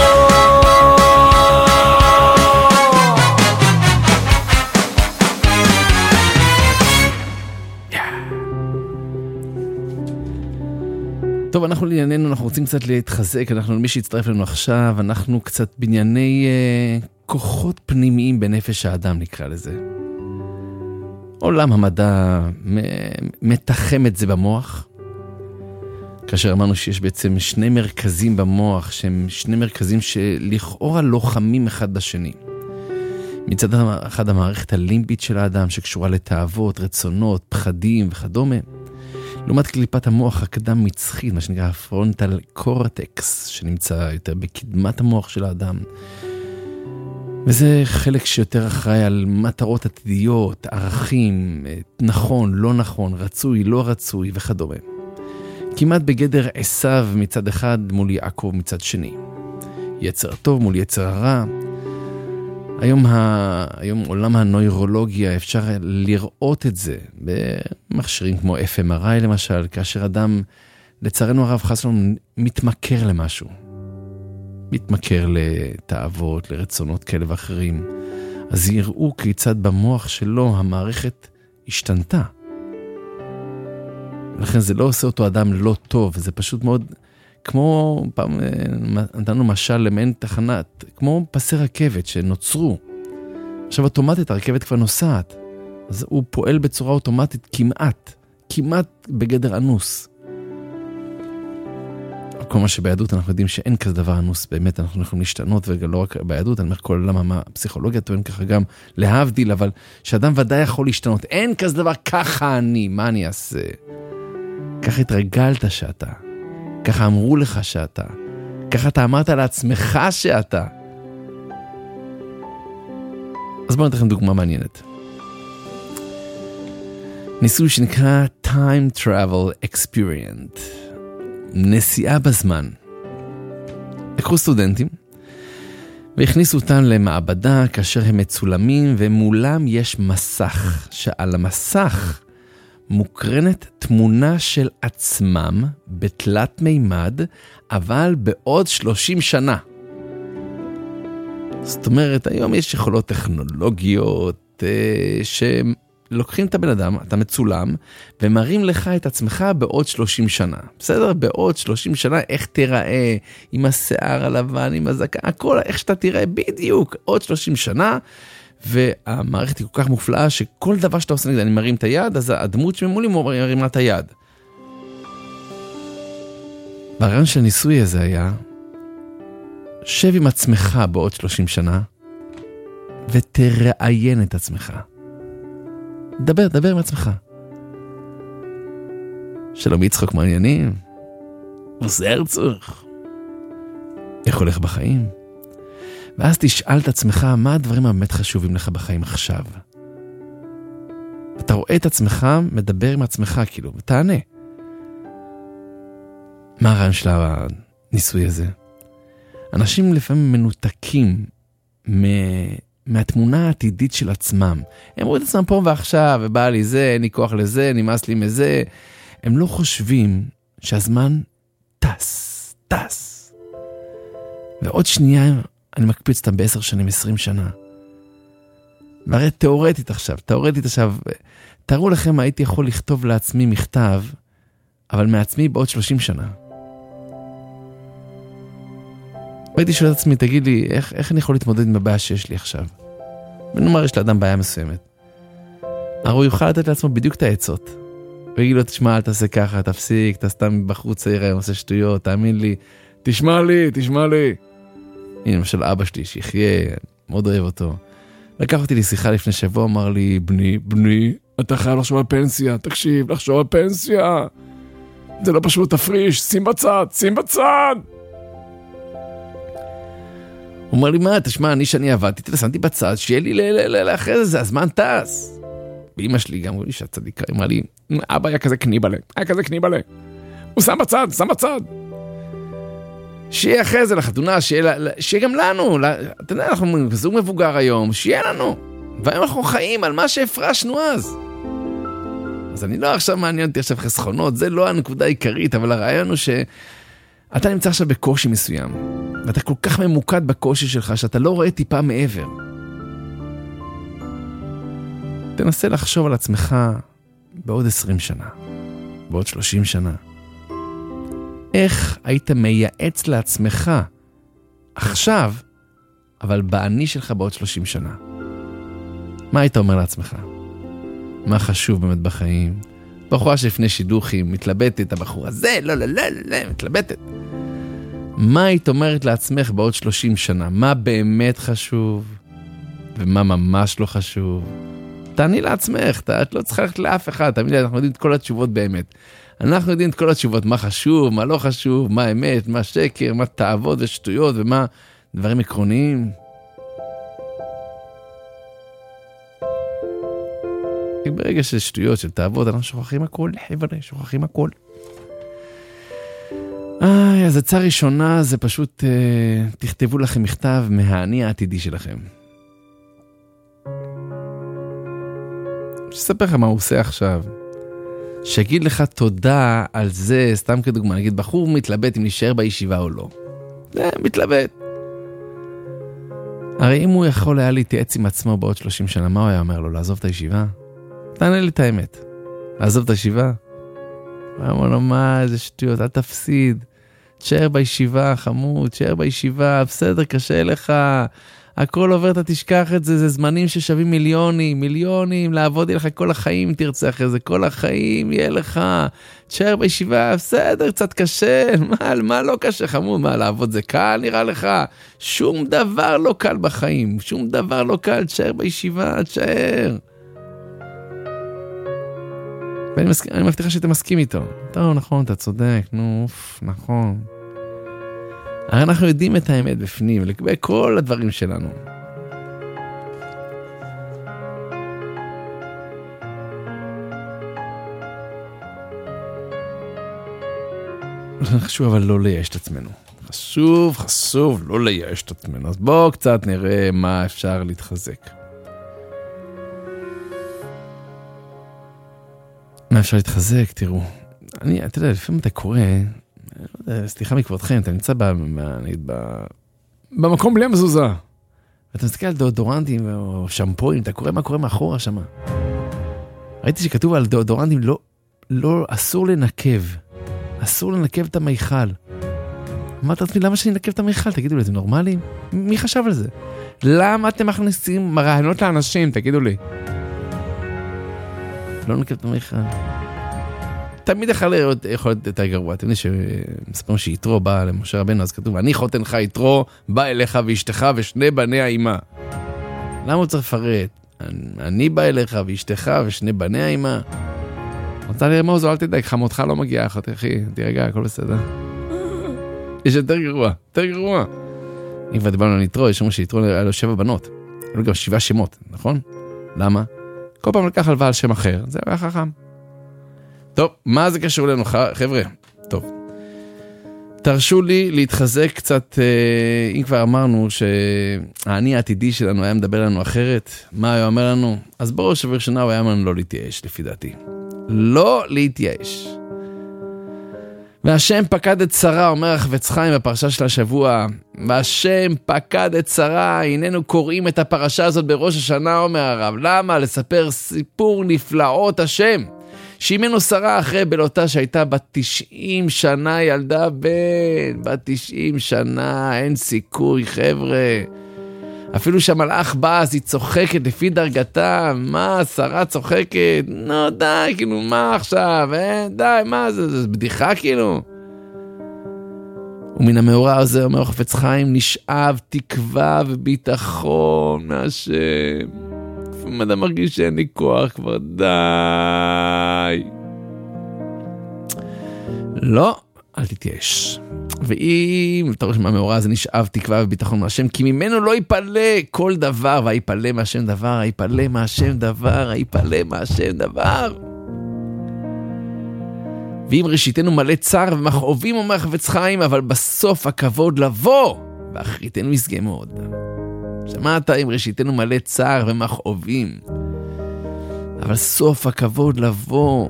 טוב, אנחנו לענייננו, אנחנו רוצים קצת להתחזק, אנחנו, מי שהצטרף לנו עכשיו, אנחנו קצת בנייני uh, כוחות פנימיים בנפש האדם, נקרא לזה. עולם המדע מתחם את זה במוח, כאשר אמרנו שיש בעצם שני מרכזים במוח, שהם שני מרכזים שלכאורה לוחמים אחד בשני. מצד אחד המערכת הלימבית של האדם, שקשורה לתאוות, רצונות, פחדים וכדומה, לעומת קליפת המוח הקדם מצחית, מה שנקרא הפרונטל קורטקס, שנמצא יותר בקדמת המוח של האדם. וזה חלק שיותר אחראי על מטרות עתידיות, ערכים, נכון, לא נכון, רצוי, לא רצוי וכדומה. כמעט בגדר עשיו מצד אחד מול יעקב מצד שני. יצר טוב מול יצר הרע. היום, ה... היום עולם הנוירולוגיה אפשר לראות את זה במכשירים כמו אף אם אר איי למשל, כאשר אדם לצערנו הרב חס ושלום מתמכר למשהו. מתמכר לתאוות, לרצונות כאלה ואחרים, אז יראו כיצד במוח שלו המערכת השתנתה. לכן זה לא עושה אותו אדם לא טוב, זה פשוט מאוד, כמו פעם נתנו משל למעין תחנת, כמו פסי רכבת שנוצרו. עכשיו אוטומטית הרכבת כבר נוסעת, אז הוא פועל בצורה אוטומטית כמעט, כמעט בגדר אנוס. כל מה שביהדות אנחנו יודעים שאין כזה דבר אנוס, באמת אנחנו יכולים להשתנות, וגם לא רק ביהדות, אני אומר כל עולם הפסיכולוגיה טוען ככה גם להבדיל, אבל שאדם ודאי יכול להשתנות, אין כזה דבר, ככה אני, מה אני אעשה? ככה התרגלת שאתה, ככה אמרו לך שאתה, ככה אתה אמרת לעצמך שאתה. אז בואו נתן לכם דוגמה מעניינת. ניסוי שנקרא Time Travel Experiment. נסיעה בזמן. לקחו סטודנטים והכניסו אותם למעבדה כאשר הם מצולמים, ומולם יש מסך, שעל המסך מוקרנת תמונה של עצמם בתלת מימד, אבל בעוד שלושים שנה. זאת אומרת, היום יש יכולות טכנולוגיות אה, שהם לוקחים את הבן אדם, אתה מצולם, ומראים לך את עצמך בעוד שלושים שנה. בסדר? בעוד שלושים שנה, איך תיראה, עם השיער הלבן, עם הזקן, הכל, איך שאתה תיראה בדיוק, עוד שלושים שנה, והמערכת היא כל כך מופלאה, שכל דבר שאתה עושה נגד, אני מרים את היד, אז הדמות שממולים מרים את היד. והרעיון של הניסוי הזה היה, שב עם עצמך בעוד שלושים שנה, ותראיין את עצמך. דבר, דבר עם עצמך. שלום יצחק, מעניינים? עושה הרצוך. איך הולך בחיים? ואז תשאל את עצמך, מה הדברים הבאמת חשובים לך בחיים עכשיו? אתה רואה את עצמך, מדבר עם עצמך, כאילו, ותענה. מה הרעיון של הניסוי הזה? אנשים לפעמים מנותקים מ- מהתמונה העתידית של עצמם. הם רואים את עצמם פה ועכשיו, ובא לי זה, אין לי כוח לזה, נמאס לי מזה. הם לא חושבים שהזמן טס, טס. ועוד שנייה אני מקפיץ אותם בעשר שנים, עשרים שנה. והרי תיאורטית עכשיו, תיאורטית עכשיו, תראו לכם מה הייתי יכול לכתוב לעצמי מכתב, אבל מעצמי בעוד שלושים שנה. הייתי שואל את עצמי, תגיד לי, איך, איך אני יכול להתמודד עם הבעיה שיש לי עכשיו? ונאמר, יש לאדם בעיה מסוימת. הרי הוא יוכל לתת לעצמו בדיוק את העצות. ויגיד לו, תשמע, אל תעשה ככה, תפסיק, אתה סתם בחוץ צעיר היום עושה שטויות, תאמין לי, תשמע לי, תשמע לי. הנה, למשל אבא שלי, שיחיה, מאוד אוהב אותו. לקח אותי לשיחה לפני שבוע, אמר לי, בני, בני, אתה חייב לחשוב על פנסיה, תקשיב, לחשוב על פנסיה. זה לא פשוט, תפריש, שים בצד, שים בצד. הוא אומר לי, מה, תשמע, אני שאני עבדתי, תשמתי בצד, שיהיה לי לאחרי זה, הזמן טס. ואמא שלי גם, היא שהצדיקה, היא אמרה לי, אבא היה כזה קניבלה, היה כזה קניבלה. הוא שם בצד, שם בצד. שיהיה אחרי זה לחתונה, שיהיה, שיהיה גם לנו, אתה יודע, אנחנו זוג מבוגר היום, שיהיה לנו. והיום אנחנו חיים על מה שהפרשנו אז. אז אני לא עכשיו מעניין אותי עכשיו חסכונות, זה לא הנקודה העיקרית, אבל הרעיון הוא שאתה נמצא עכשיו בקושי מסוים, ואתה כל כך ממוקד בקושי שלך, שאתה לא רואה טיפה מעבר. תנסה לחשוב על עצמך בעוד עשרים שנה, בעוד שלושים שנה. איך היית מייעץ לעצמך עכשיו, אבל בעני שלך בעוד שלושים שנה? מה היית אומר לעצמך? מה חשוב באמת בחיים? בחורה שלפני שידוכים, מתלבטת, הבחורה הזה, לא, לא, לא, לא, מתלבטת. מה היית אומרת לעצמך בעוד שלושים שנה? מה באמת חשוב? ומה ממש לא חשוב? תעני לעצמך, את לא צריכה ללכת לאף אחד, תמיד אנחנו יודעים את כל התשובות באמת. אנחנו יודעים את כל התשובות, מה חשוב, מה לא חשוב, מה אמת, מה שקר, מה תאוות ושטויות, ומה דברים עקרוניים. ברגע של שטויות, של תאוות, אנחנו שוכחים הכל, חבר'ה, שוכחים הכל. איי, אז הצעה ראשונה זה פשוט, אה, תכתבו לכם מכתב מהאני העתידי שלכם. שספר לך מה הוא עושה עכשיו. שיגיד לך תודה על זה, סתם כדוגמה, נגיד בחור מתלבט אם להישאר בישיבה או לא. זה מתלבט. הרי אם הוא יכול היה להתייעץ עם עצמו בעוד שלושים שנה, מה הוא היה אומר לו? לעזוב את הישיבה? תענה לי את האמת. לעזוב את הישיבה? הוא אמר לו, מה, איזה שטויות, אל תפסיד. תשאר בישיבה, חמוד, תשאר בישיבה, בסדר, קשה לך. הכל עובר, אתה תשכח את זה, זה זמנים ששווים מיליונים, מיליונים, לעבוד לך כל החיים, תרצה אחרי זה, כל החיים יהיה לך, תשאר בישיבה, בסדר, קצת קשה, מה, מה לא קשה, חמוד, מה, לעבוד זה קל, נראה לך, שום דבר לא קל בחיים, שום דבר לא קל, תשאר בישיבה, תשאר. ואני מסכ... אני מבטיחה שאתה מסכים איתו. טוב, נכון, אתה צודק, נו, אוף, נכון. הרי אנחנו יודעים את האמת בפנים, לגבי כל הדברים שלנו. חשוב אבל לא לייאש את עצמנו. חשוב, חשוב לא לייאש את עצמנו. אז בואו קצת נראה מה אפשר להתחזק. מה אפשר להתחזק? תראו. אני, אתה יודע, לפעמים אתה קורא... סליחה מכבודכם, אתה נמצא ב, ב, במקום בלי המזוזה. ואתה מסתכל על דאודורנטים או שמפויים, אתה קורא מה קורה מאחורה שמה. ראיתי שכתוב על דאודורנטים, לא, לא, אסור לנקב. אסור לנקב את המיכל. אמרת לעצמי, למה שאני נקב את המיכל? תגידו לי, אתם נורמליים? מי חשב על זה? למה אתם מכניסים רעיונות לאנשים? תגידו לי. לא נקב את המיכל. תמיד יכול להיות, יכול להיות יותר גרוע. אתם יודעים שמספרים שיתרו בא למשה רבנו, אז כתוב, אני חותן לך יתרו, בא אליך ואשתך ושני בני האימה. למה הוא צריך לפרט? אני בא אליך ואשתך ושני בני האימה. רוצה לראה מה זו, אל תדאג, חמותך לא מגיעה, אחת, אחי, תירגע, הכל בסדר. יש יותר גרוע, יותר גרוע. אם כבר דיברנו על יתרו, יש לנו שיתרו היה לו שבע בנות. היו גם שבעה שמות, נכון? למה? כל פעם לקח הלוואה על שם אחר, זה היה חכם. טוב, מה זה קשור לנו, חבר'ה? טוב. תרשו לי להתחזק קצת, אם כבר אמרנו שהאני העתידי שלנו היה מדבר לנו אחרת, מה היה אומר לנו? אז בראש ובראשונה הוא היה אומר לנו לא להתייאש, לפי דעתי. לא להתייאש. והשם פקד את שרה, אומר החפץ חיים בפרשה של השבוע, והשם פקד את שרה, הננו קוראים את הפרשה הזאת בראש השנה, אומר הרב. למה? לספר סיפור נפלאות השם. שימנו שרה אחרי בלותה שהייתה בת תשעים שנה, ילדה בן, בת תשעים שנה, אין סיכוי חבר'ה. אפילו שהמלאך בא אז היא צוחקת לפי דרגתה, מה שרה צוחקת? נו די, כאילו מה עכשיו, אה? די, מה זה, זה בדיחה כאילו? ומן המאורע הזה אומר חפץ חיים, נשאב תקווה וביטחון מהשם. לפעמים אדם מרגיש שאין לי כוח כבר, די. לא, אל תתייאש. ואם אתה רואה מהמאורע הזה נשאב תקווה וביטחון מהשם, כי ממנו לא ייפלא כל דבר, ויפלא מהשם דבר, היפלא מהשם דבר, היפלא מהשם דבר. ואם ראשיתנו מלא צער ומכאובים, אומר חפץ חיים, אבל בסוף הכבוד לבוא, ואחריתנו ישגה מאוד. שמעת, אם ראשיתנו מלא צער ומכאובים, אבל סוף הכבוד לבוא.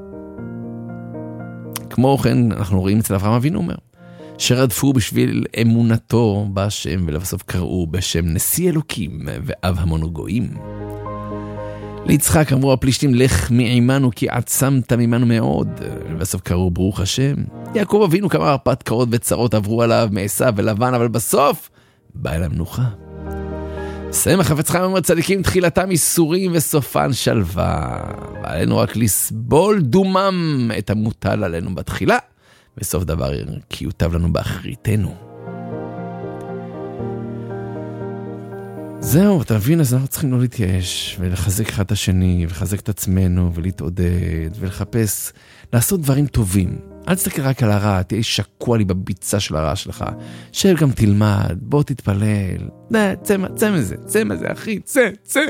כמו כן, אנחנו רואים אצל אברהם אבינו אומר, שרדפו בשביל אמונתו בהשם, ולבסוף קראו בשם נשיא אלוקים ואב המון גויים. ליצחק אמרו הפלישתים, לך מעימנו כי עצמת ממנו מאוד, ובסוף קראו ברוך השם. יעקב אבינו כמה הרפתקאות וצרות עברו עליו מעשיו ולבן, אבל בסוף בא אל המנוחה. סיים החפץ חיים אומר, צדיקים תחילתם איסורים וסופן שלווה, ועלינו רק לסבול דומם את המוטל עלינו בתחילה, בסוף דבר כי יוטב לנו באחריתנו. זהו, אתה מבין, אז אנחנו צריכים לא להתייאש, ולחזק אחד את השני, ולחזק את עצמנו, ולהתעודד, ולחפש, לעשות דברים טובים. אל תסתכל רק על הרע, תהיה שקוע לי בביצה של הרע שלך. שב גם תלמד, בוא תתפלל. נה, צא, צא מזה, צא מזה, אחי, צא, צא.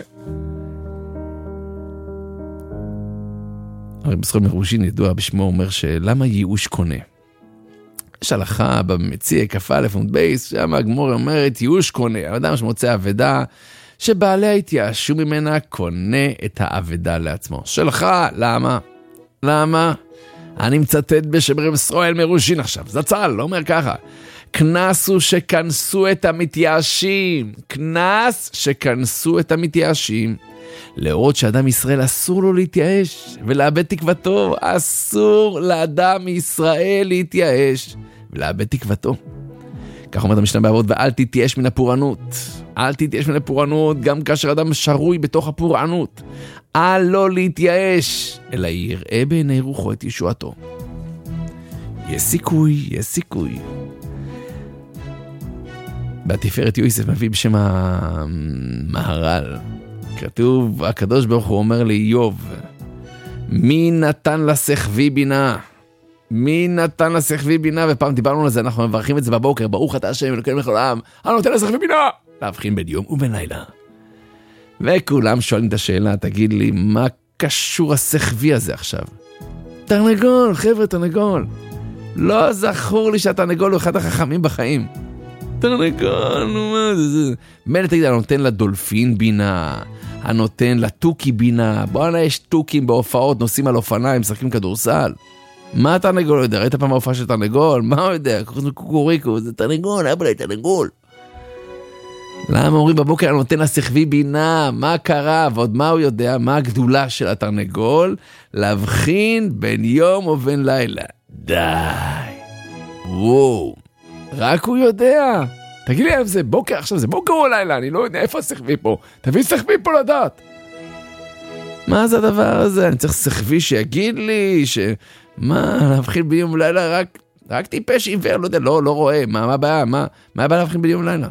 הרי בסכום מרושין ידוע בשמו אומר שלמה ייאוש קונה? יש הלכה במציע כפה לפונט בייס, שם הגמור אומרת ייאוש קונה. האדם שמוצא עבדה שבעליה התייאשו ממנה קונה את העבדה לעצמו. שלך, למה? למה? אני מצטט בשם רב ישראל מרושין עכשיו, זצ"ל, לא אומר ככה. כנסו שכנסו את המתייאשים, כנס שכנסו את המתייאשים. להראות שאדם ישראל אסור לו להתייאש ולאבד תקוותו, אסור לאדם ישראל להתייאש ולאבד תקוותו. כך אומרת המשנה באבות, ואל תתייאש מן הפורענות, אל תתייאש מן הפורענות, גם כאשר אדם שרוי בתוך הפורענות. אל לא להתייאש, אלא יראה בעיני רוחו את ישועתו. יש סיכוי, יש סיכוי. בתפארת יוסף מביא בשם המהר"ל, כתוב, הקדוש ברוך הוא אומר לאיוב, מי נתן לשכבי בינה? מי נתן לשכבי בינה? ופעם דיברנו על זה, אנחנו מברכים את זה בבוקר, ברוך אתה השם אלוקינו מלך העולם, אני נותן לשכבי בינה! להבחין בין יום ובין לילה. וכולם שואלים את השאלה, תגיד לי, מה קשור השכבי הזה עכשיו? תרנגול, חבר'ה, תרנגול. לא זכור לי שהתרנגול הוא אחד החכמים בחיים. תרנגול, נו מה זה זה? מילא תגיד, אני נותן לדולפין בינה, אני נותן לטוקי בינה, בוא נה, יש טוקים בהופעות, נוסעים על אופניים, משחקים כדורסל. מה התרנגול יודע? ראית פעם ההופעה של תרנגול? מה הוא יודע? קוקוריקו, זה תרנגול, היה בלי תרנגול. למה אומרים בבוקר, אני נותן לשכבי בינה, מה קרה, ועוד מה הוא יודע, מה הגדולה של התרנגול, להבחין בין יום ובין לילה. די. וואו. רק הוא יודע. תגיד לי, זה בוקר, עכשיו זה בוקר או לילה, אני לא יודע, איפה השכבי פה? תביא שכבי פה לדעת. מה זה הדבר הזה? אני צריך שכבי שיגיד לי, ש... מה, להבחין ביום ולילה רק, רק טיפש עיוור, לא יודע, לא, לא רואה, מה, מה הבעיה, מה, מה הבעיה להבחין ביום ולילה?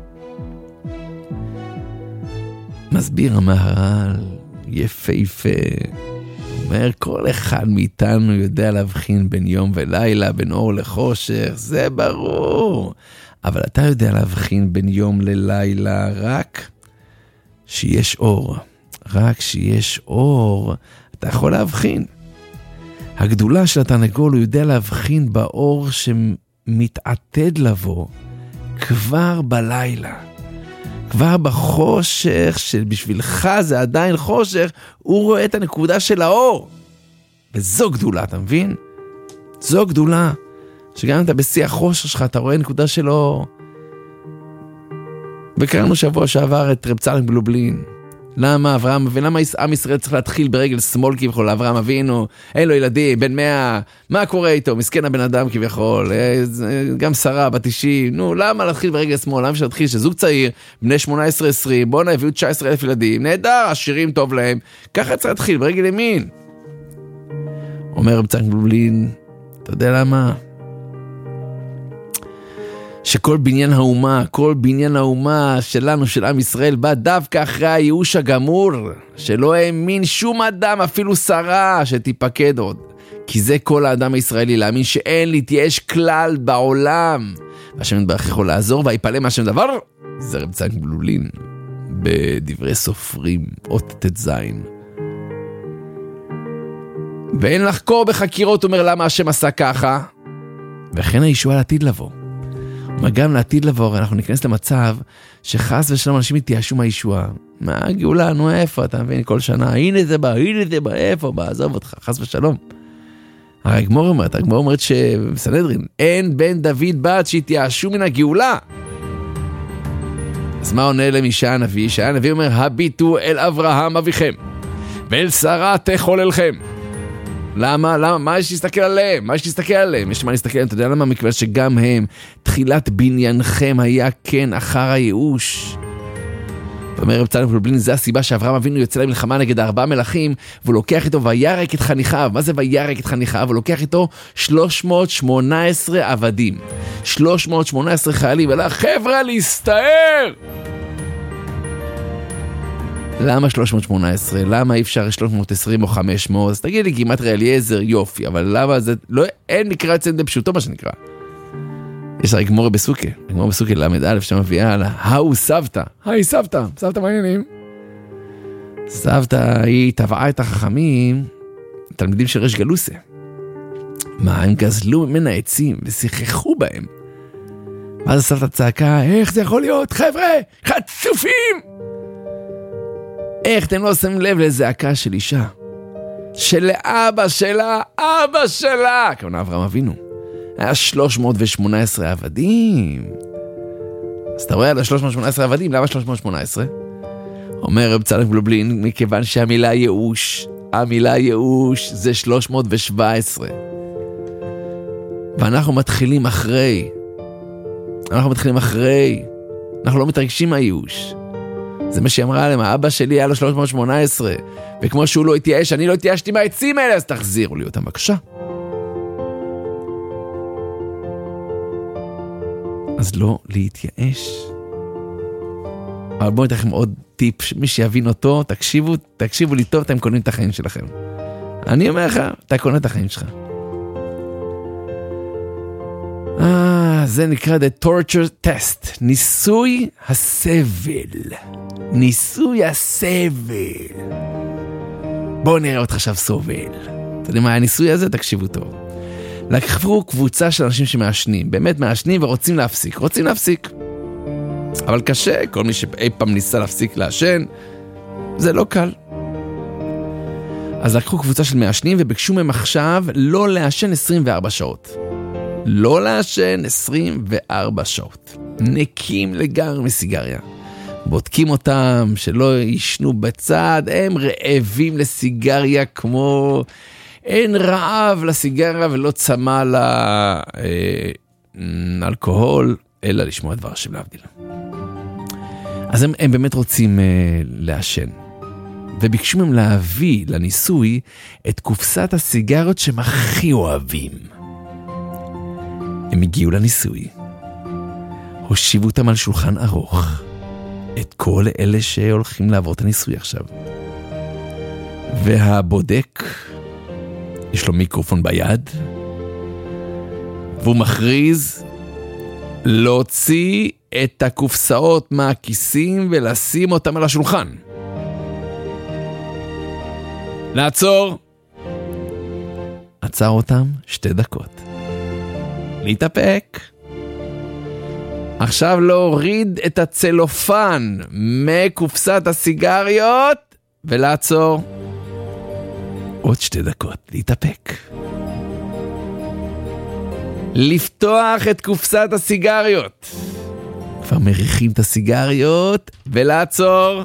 מסביר המהר"ל, יפהפה, אומר, כל אחד מאיתנו יודע להבחין בין יום ולילה, בין אור לחושך, זה ברור. אבל אתה יודע להבחין בין יום ללילה רק שיש אור. רק שיש אור, אתה יכול להבחין. הגדולה של התרנגול, הוא יודע להבחין באור שמתעתד לבוא כבר בלילה. כבר בחושך, שבשבילך זה עדיין חושך, הוא רואה את הנקודה של האור. וזו גדולה, אתה מבין? זו גדולה. שגם אם אתה בשיא החושך שלך, אתה רואה נקודה של אור. וקראנו שבוע שעבר את רב צלם גלובלין. למה אברהם אבינו, למה עם ישראל צריך להתחיל ברגל שמאל כביכול, אברהם אבינו, אין לו ילדים, בן מאה, מה קורה איתו, מסכן הבן אדם כביכול, גם שרה, בת תשעים, נו, למה להתחיל ברגל שמאל, למה שלהתחיל שזוג צעיר, בני שמונה עשרה עשרים, בוא נביאו תשע עשרה אלף ילדים, נהדר, עשירים טוב להם, ככה צריך להתחיל ברגל ימין. אומר רב צלם גלובלין, אתה יודע למה? שכל בניין האומה, כל בניין האומה שלנו, של עם ישראל, בא דווקא אחרי הייאוש הגמור, שלא האמין שום אדם, אפילו שרה, שתיפקד עוד. כי זה כל האדם הישראלי, להאמין שאין להתייאש כלל בעולם. והשם יתברך יכול לעזור, והיפלא מהשם דבר, זה רב צלם גלובלין, בדברי סופרים, אות ת' זין. ואין לחקור בחקירות, אומר למה השם עשה ככה, וכן הישועה לעתיד לבוא. אבל גם לעתיד לבוא, אנחנו ניכנס למצב שחס ושלום אנשים יתייאשו מהישועה. מה הגאולה? נו איפה? אתה מבין כל שנה, הנה זה בא, הנה זה בא, איפה בא? עזוב אותך, חס ושלום. הרי הגמור אומרת, הגמור אומרת שבסנהדרין, אין בן דוד בת שיתייאשו מן הגאולה. אז מה עונה להם ישעיה הנביא? ישעיה הנביא אומר, הביטו אל אברהם אביכם, ואל שרה תחוללכם. למה? למה? מה יש להסתכל עליהם? מה יש להסתכל עליהם? יש מה להסתכל עליהם? אתה יודע למה? מכיוון שגם הם, תחילת בניינכם היה כן אחר הייאוש. ואומר רב צלם גלובלין, זה הסיבה שאברהם אבינו יוצא למלחמה נגד ארבעה מלכים, והוא לוקח איתו וירק את חניכיו. מה זה וירק את חניכיו? הוא לוקח איתו שלוש מאות שמונה עשרה עבדים. שלוש מאות שמונה עשרה חיילים. אלא חבר'ה להסתער! למה שלוש מאות שמונה עשרה? למה אי אפשר שלוש מאות עשרים או חמש מאות? אז תגיד לי, גימטריה אליעזר, יופי, אבל למה זה, לא, אין מקרא יוצא די פשוטו מה שנקרא. יש הרי גמורה בסוכה, גמורה בסוכה למד א' שמביאה לה, האו סבתא, היי סבתא, סבתא מעניינים. סבתא היא טבעה את החכמים, תלמידים של רש גלוסה. מה, הם גזלו ממנה עצים ושיחכו בהם. ואז הסבתא צעקה, איך זה יכול להיות? חבר'ה, חצופים! איך אתם לא שמים לב לזעקה של אישה? שלאבא שלה, אבא שלה, כמובן אברהם אבינו, היה שלוש מאות שמונה עשרה עבדים. אז אתה רואה על ה-שלוש מאות שמונה עשרה עבדים, למה שלוש מאות שמונה עשרה? אומר רב צלם גלובלין, מכיוון שהמילה ייאוש, המילה ייאוש זה שלוש מאות שבע עשרה. ואנחנו מתחילים אחרי. אנחנו מתחילים אחרי. אנחנו לא מתרגשים מהייאוש. זה מה שהיא אמרה להם, האבא שלי היה לו שלוש מאות שמונה עשרה, וכמו שהוא לא התייאש, אני לא התייאשתי מהעצים האלה, אז תחזירו לי אותם, בבקשה. אז לא להתייאש. אבל בואו ניתן לכם עוד טיפ, מי שיבין אותו, תקשיבו, תקשיבו לי טוב, אתם קונים את החיים שלכם. אני אומר לך, אתה קונה את החיים שלך. אה, זה נקרא the torture test, ניסוי הסבל. ניסוי הסבל. בואו נראה אותך עכשיו סובל. אתה יודע מה היה הניסוי הזה? תקשיבו טוב. לקחו קבוצה של אנשים שמעשנים, באמת מעשנים ורוצים להפסיק, רוצים להפסיק. אבל קשה, כל מי שאי פעם ניסה להפסיק לעשן, זה לא קל. אז לקחו קבוצה של מעשנים וביקשו מהם עכשיו לא לעשן עשרים וארבע שעות. לא לעשן עשרים וארבע שעות. נקים לגמרי מסיגריה. בודקים אותם שלא ישנו בצד, הם רעבים לסיגריה כמו... אין רעב לסיגריה ולא צמא לאלכוהול, אלא לשמוע דבר השם להבדיל. אז הם, הם באמת רוצים אה, לעשן. וביקשו מהם להביא לניסוי את קופסת הסיגריות שהם הכי אוהבים. הם הגיעו לניסוי, הושיבו אותם על שולחן ארוך, את כל אלה שהולכים לעבור את הניסוי עכשיו. והבודק, יש לו מיקרופון ביד, והוא מכריז להוציא את הקופסאות מהכיסים ולשים אותם על השולחן. לעצור. עצר אותם שתי דקות. להתאפק. עכשיו להוריד את הצלופן מקופסת הסיגריות ולעצור. עוד שתי דקות. להתאפק. לפתוח את קופסת הסיגריות. כבר מריחים את הסיגריות ולעצור.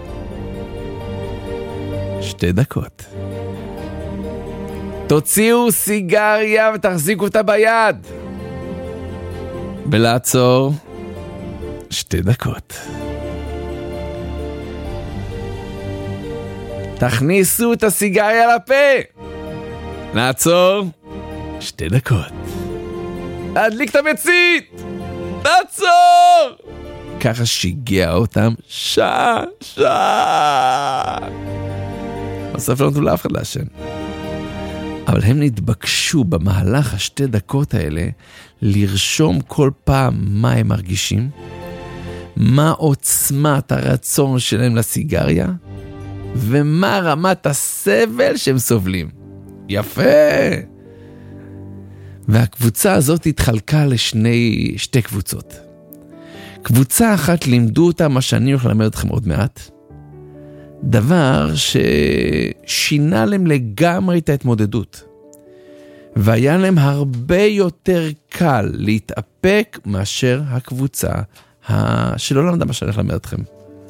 שתי דקות. תוציאו סיגריה ותחזיקו אותה ביד. ולעצור. שתי דקות. תכניסו את הסיגריה לפה. לעצור. שתי דקות. להדליק את המצית. לעצור. ככה שיגע אותם שעה, שעה. בסוף לא נתנו לאף אחד לעשן. אבל הם נתבקשו במהלך השתי דקות האלה לרשום כל פעם מה הם מרגישים, מה עוצמת הרצון שלהם לסיגריה, ומה רמת הסבל שהם סובלים. יפה. והקבוצה הזאת התחלקה לשני, שתי קבוצות. קבוצה אחת לימדו אותה מה שאני הולך ללמד אתכם עוד מעט, דבר ששינה להם לגמרי את ההתמודדות. והיה להם הרבה יותר קל להתאפק מאשר הקבוצה שלא למדה מה שאני הולך ללמד אתכם.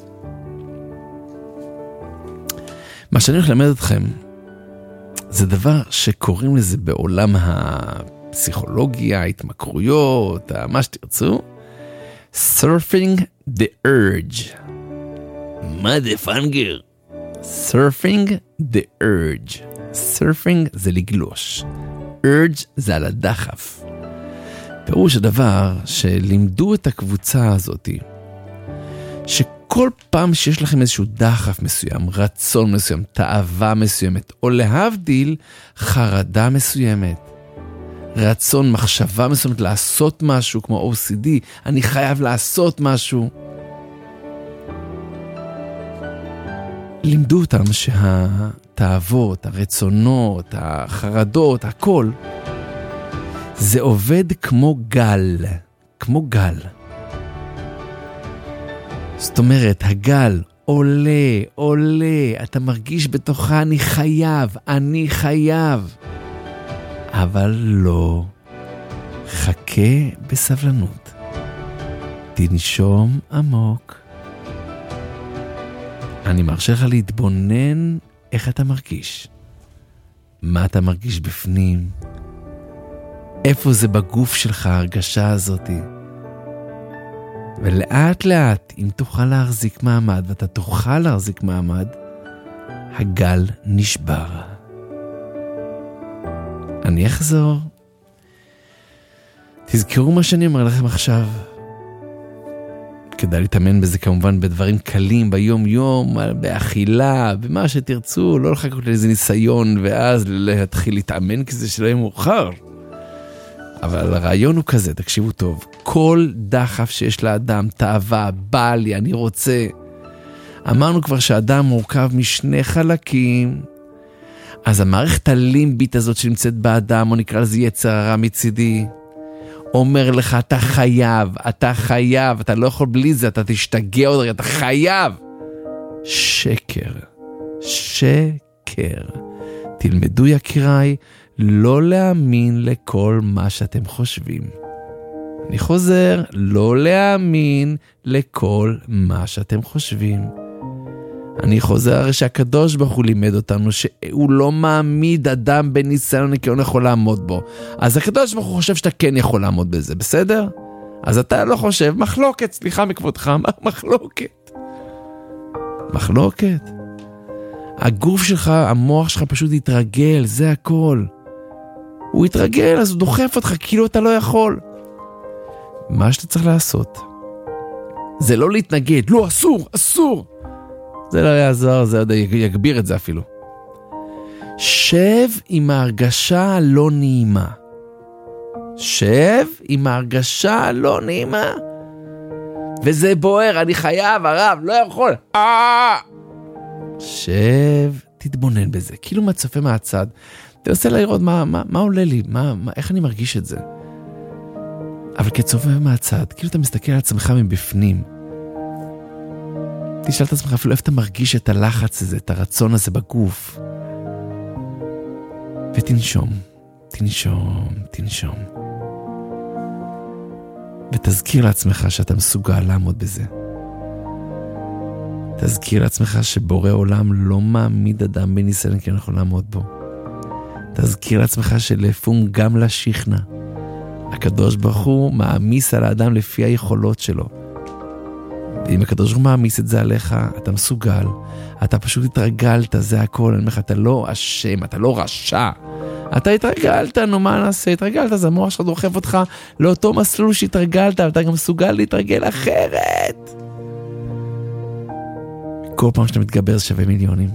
מה שאני הולך ללמד אתכם זה דבר שקוראים לזה בעולם הפסיכולוגיה, ההתמכרויות, מה שתרצו, surfing the urge. מה זה פנגר? surfing the urge. surfing זה לגלוש. urge זה על הדחף. פירוש הדבר שלימדו את הקבוצה הזאת, שכל פעם שיש לכם איזשהו דחף מסוים, רצון מסוים, תאווה מסוימת, או להבדיל חרדה מסוימת, רצון, מחשבה מסוימת לעשות משהו, כמו או סי די, אני חייב לעשות משהו. לימדו אותם שהתאוות, הרצונות, החרדות, הכל, זה עובד כמו גל, כמו גל. זאת אומרת, הגל עולה, עולה, אתה מרגיש בתוכה, אני חייב, אני חייב. אבל לא, חכה בסבלנות. תנשום עמוק. אני מרשה לך להתבונן איך אתה מרגיש. מה אתה מרגיש בפנים? איפה זה בגוף שלך ההרגשה הזאת? ולאט לאט, אם תוכל להחזיק מעמד, ואתה תוכל להחזיק מעמד, הגל נשבר. אני אחזור. תזכרו מה שאני אומר לכם עכשיו. כדאי להתאמן בזה כמובן בדברים קלים, ביום יום, באכילה, במה שתרצו, לא לחכות לאיזה ניסיון, ואז להתחיל להתאמן כזה שלא יהיה מאוחר. אבל הרעיון הוא כזה, תקשיבו טוב, כל דחף שיש לאדם, תאווה, בא לי, אני רוצה. אמרנו כבר שהאדם מורכב משני חלקים, אז המערכת הלימבית הזאת שנמצאת באדם, או נקרא לזה יצר הרע מצידי, אומר לך, אתה חייב, אתה חייב, אתה לא יכול בלי זה, אתה תשתגע עוד רגע, אתה חייב. שקר, שקר. תלמדו יקיריי, לא להאמין לכל מה שאתם חושבים. אני חוזר, לא להאמין לכל מה שאתם חושבים. אני חוזר הרי שהקדוש ברוך הוא לימד אותנו שהוא לא מעמיד אדם בניסיון כי הוא יכול לעמוד בו. אז הקדוש ברוך הוא חושב שאתה כן יכול לעמוד בזה, בסדר? אז אתה לא חושב, מחלוקת, סליחה מכבודך, מחלוקת. מחלוקת. הגוף שלך, המוח שלך פשוט יתרגל, זה הכל. הוא יתרגל, אז הוא דוחף אותך כאילו אתה לא יכול. מה שאתה צריך לעשות, זה לא להתנגד, לא, אסור, אסור. זה לא יעזור, זה עוד יגביר את זה אפילו. שב עם ההרגשה לא נעימה. שב עם ההרגשה לא נעימה. וזה בוער, אני חייב, הרב, לא יכול. שב, תתבונן בזה, כאילו מצפה מהצד. תנסה לראות מה, מה, מה עולה לי, מה, מה, איך אני מרגיש את זה. אבל כצופה מהצד, כאילו אתה מסתכל על עצמך מבפנים. תשאל את עצמך אפילו איפה אתה מרגיש את הלחץ הזה, את הרצון הזה בגוף. ותנשום, תנשום, תנשום. ותזכיר לעצמך שאתה מסוגל לעמוד בזה. תזכיר לעצמך שבורא עולם לא מעמיד אדם בניסיון כי אנחנו לעמוד בו. תזכיר לעצמך שלפום גם לשכנע. הקדוש ברוך הוא מעמיס על האדם לפי היכולות שלו. ואם הקדוש ברוך הוא מעמיס את זה עליך, אתה מסוגל. אתה פשוט התרגלת, זה הכל. אני אומר לך, אתה לא אשם, אתה לא רשע. אתה התרגלת, נו מה נעשה? התרגלת, אז המוח שלך דוחף אותך לאותו מסלול שהתרגלת, אבל אתה גם מסוגל להתרגל אחרת. כל פעם שאתה מתגבר זה שווה מיליונים.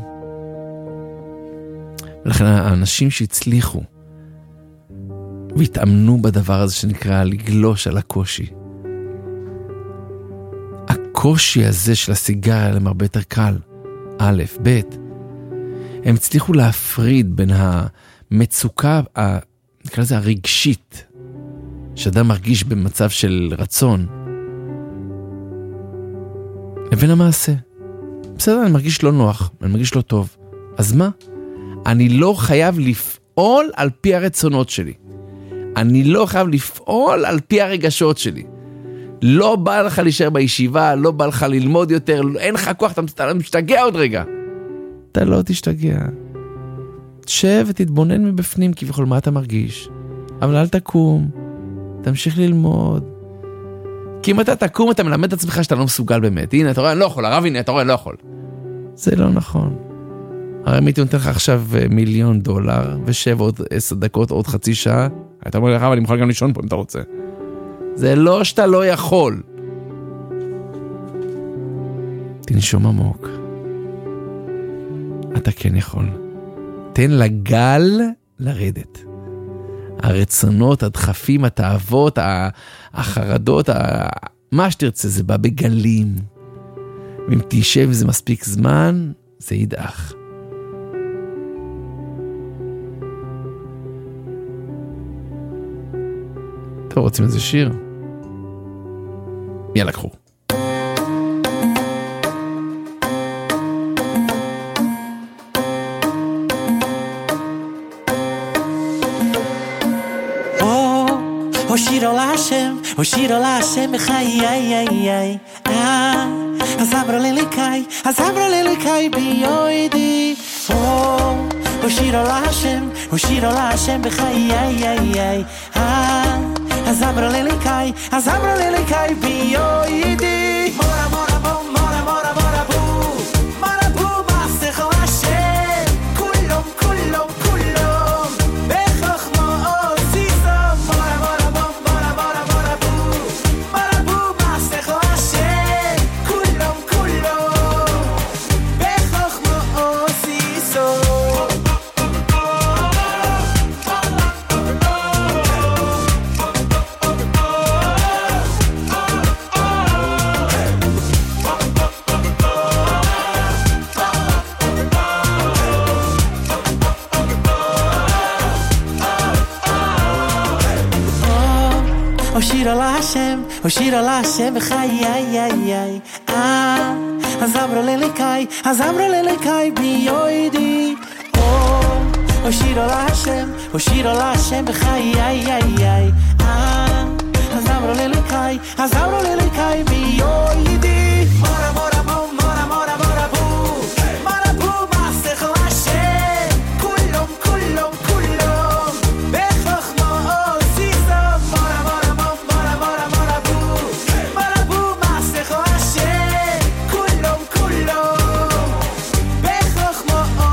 ולכן האנשים שהצליחו והתאמנו בדבר הזה שנקרא לגלוש על הקושי. הקושי הזה של הסיגריה להם הרבה יותר קל. א', ב', הם הצליחו להפריד בין המצוקה, נקרא לזה הרגשית, שאדם מרגיש במצב של רצון, לבין המעשה. בסדר, אני מרגיש לא נוח, אני מרגיש לא טוב. אז מה? אני לא חייב לפעול על פי הרצונות שלי. אני לא חייב לפעול על פי הרגשות שלי. לא בא לך להישאר בישיבה, לא בא לך ללמוד יותר, אין לך כוח, אתה משתגע עוד רגע. אתה לא תשתגע. תשב ותתבונן מבפנים כביכול מה אתה מרגיש. אבל אל תקום, תמשיך ללמוד. כי אם אתה תקום, אתה מלמד את עצמך שאתה לא מסוגל באמת. הנה, אתה רואה, אני לא יכול, הרב, הנה, אתה רואה, אני לא יכול. זה לא נכון. הרי מי נותן לך עכשיו מיליון דולר, ושב עוד עשר דקות, עוד חצי שעה, אתה אומר לך, אבל אני מוכן גם לישון פה אם אתה רוצה. זה לא שאתה לא יכול. תנשום עמוק. אתה כן יכול. תן לגל לרדת. הרצונות, הדחפים, התאוות, החרדות, מה שתרצה, זה בא בגלים. ואם תשב זה מספיק זמן, זה ידעך. טוב, רוצים איזה שיר? יאללה, קחו. הושירו להשם, הושירו להשם בחיי, איי, איי, איי, אה, אז אמרו לליקאי, אז אמרו לליקאי ביועדי, הושירו להשם, הושירו להשם בחיי, איי, איי, איי, אה, אז אמרו לליקאי, אז אמרו לליקאי ביועדי, מורה, מורה, בו, מורה, מורה, מורה, בו, מורה, בו, מסך להשם, כולם, כולם, כולם, בחוכמה עושיסם, מורה, מורה, בו, מורה, מורה, מורה, בו, מורה, בו, מסך להשם, כולם, כולם, בחוכמה עושיסם. הושירו להשם, הושירו להשם בחיי, איי, איי, איי, אה, אז אמרו לליקאי, אז אמרו לליקאי ביועדי, הושירו להשם, הושירו להשם בחיי, איי, איי, איי, אה, אז אמרו לליקאי, אז אמרו לליקאי ביועדי, מורה, מורה, בו, מורה, מורה, מורה, בו, מורה, בו, מסך להשם, כולם, כולם, כולם, בחוכמה עושיסם, מורה, מורה, בו, מורה, מורה, מורה, בו, מורה, בו, מסך להשם, כולם, כולם, בחוכמה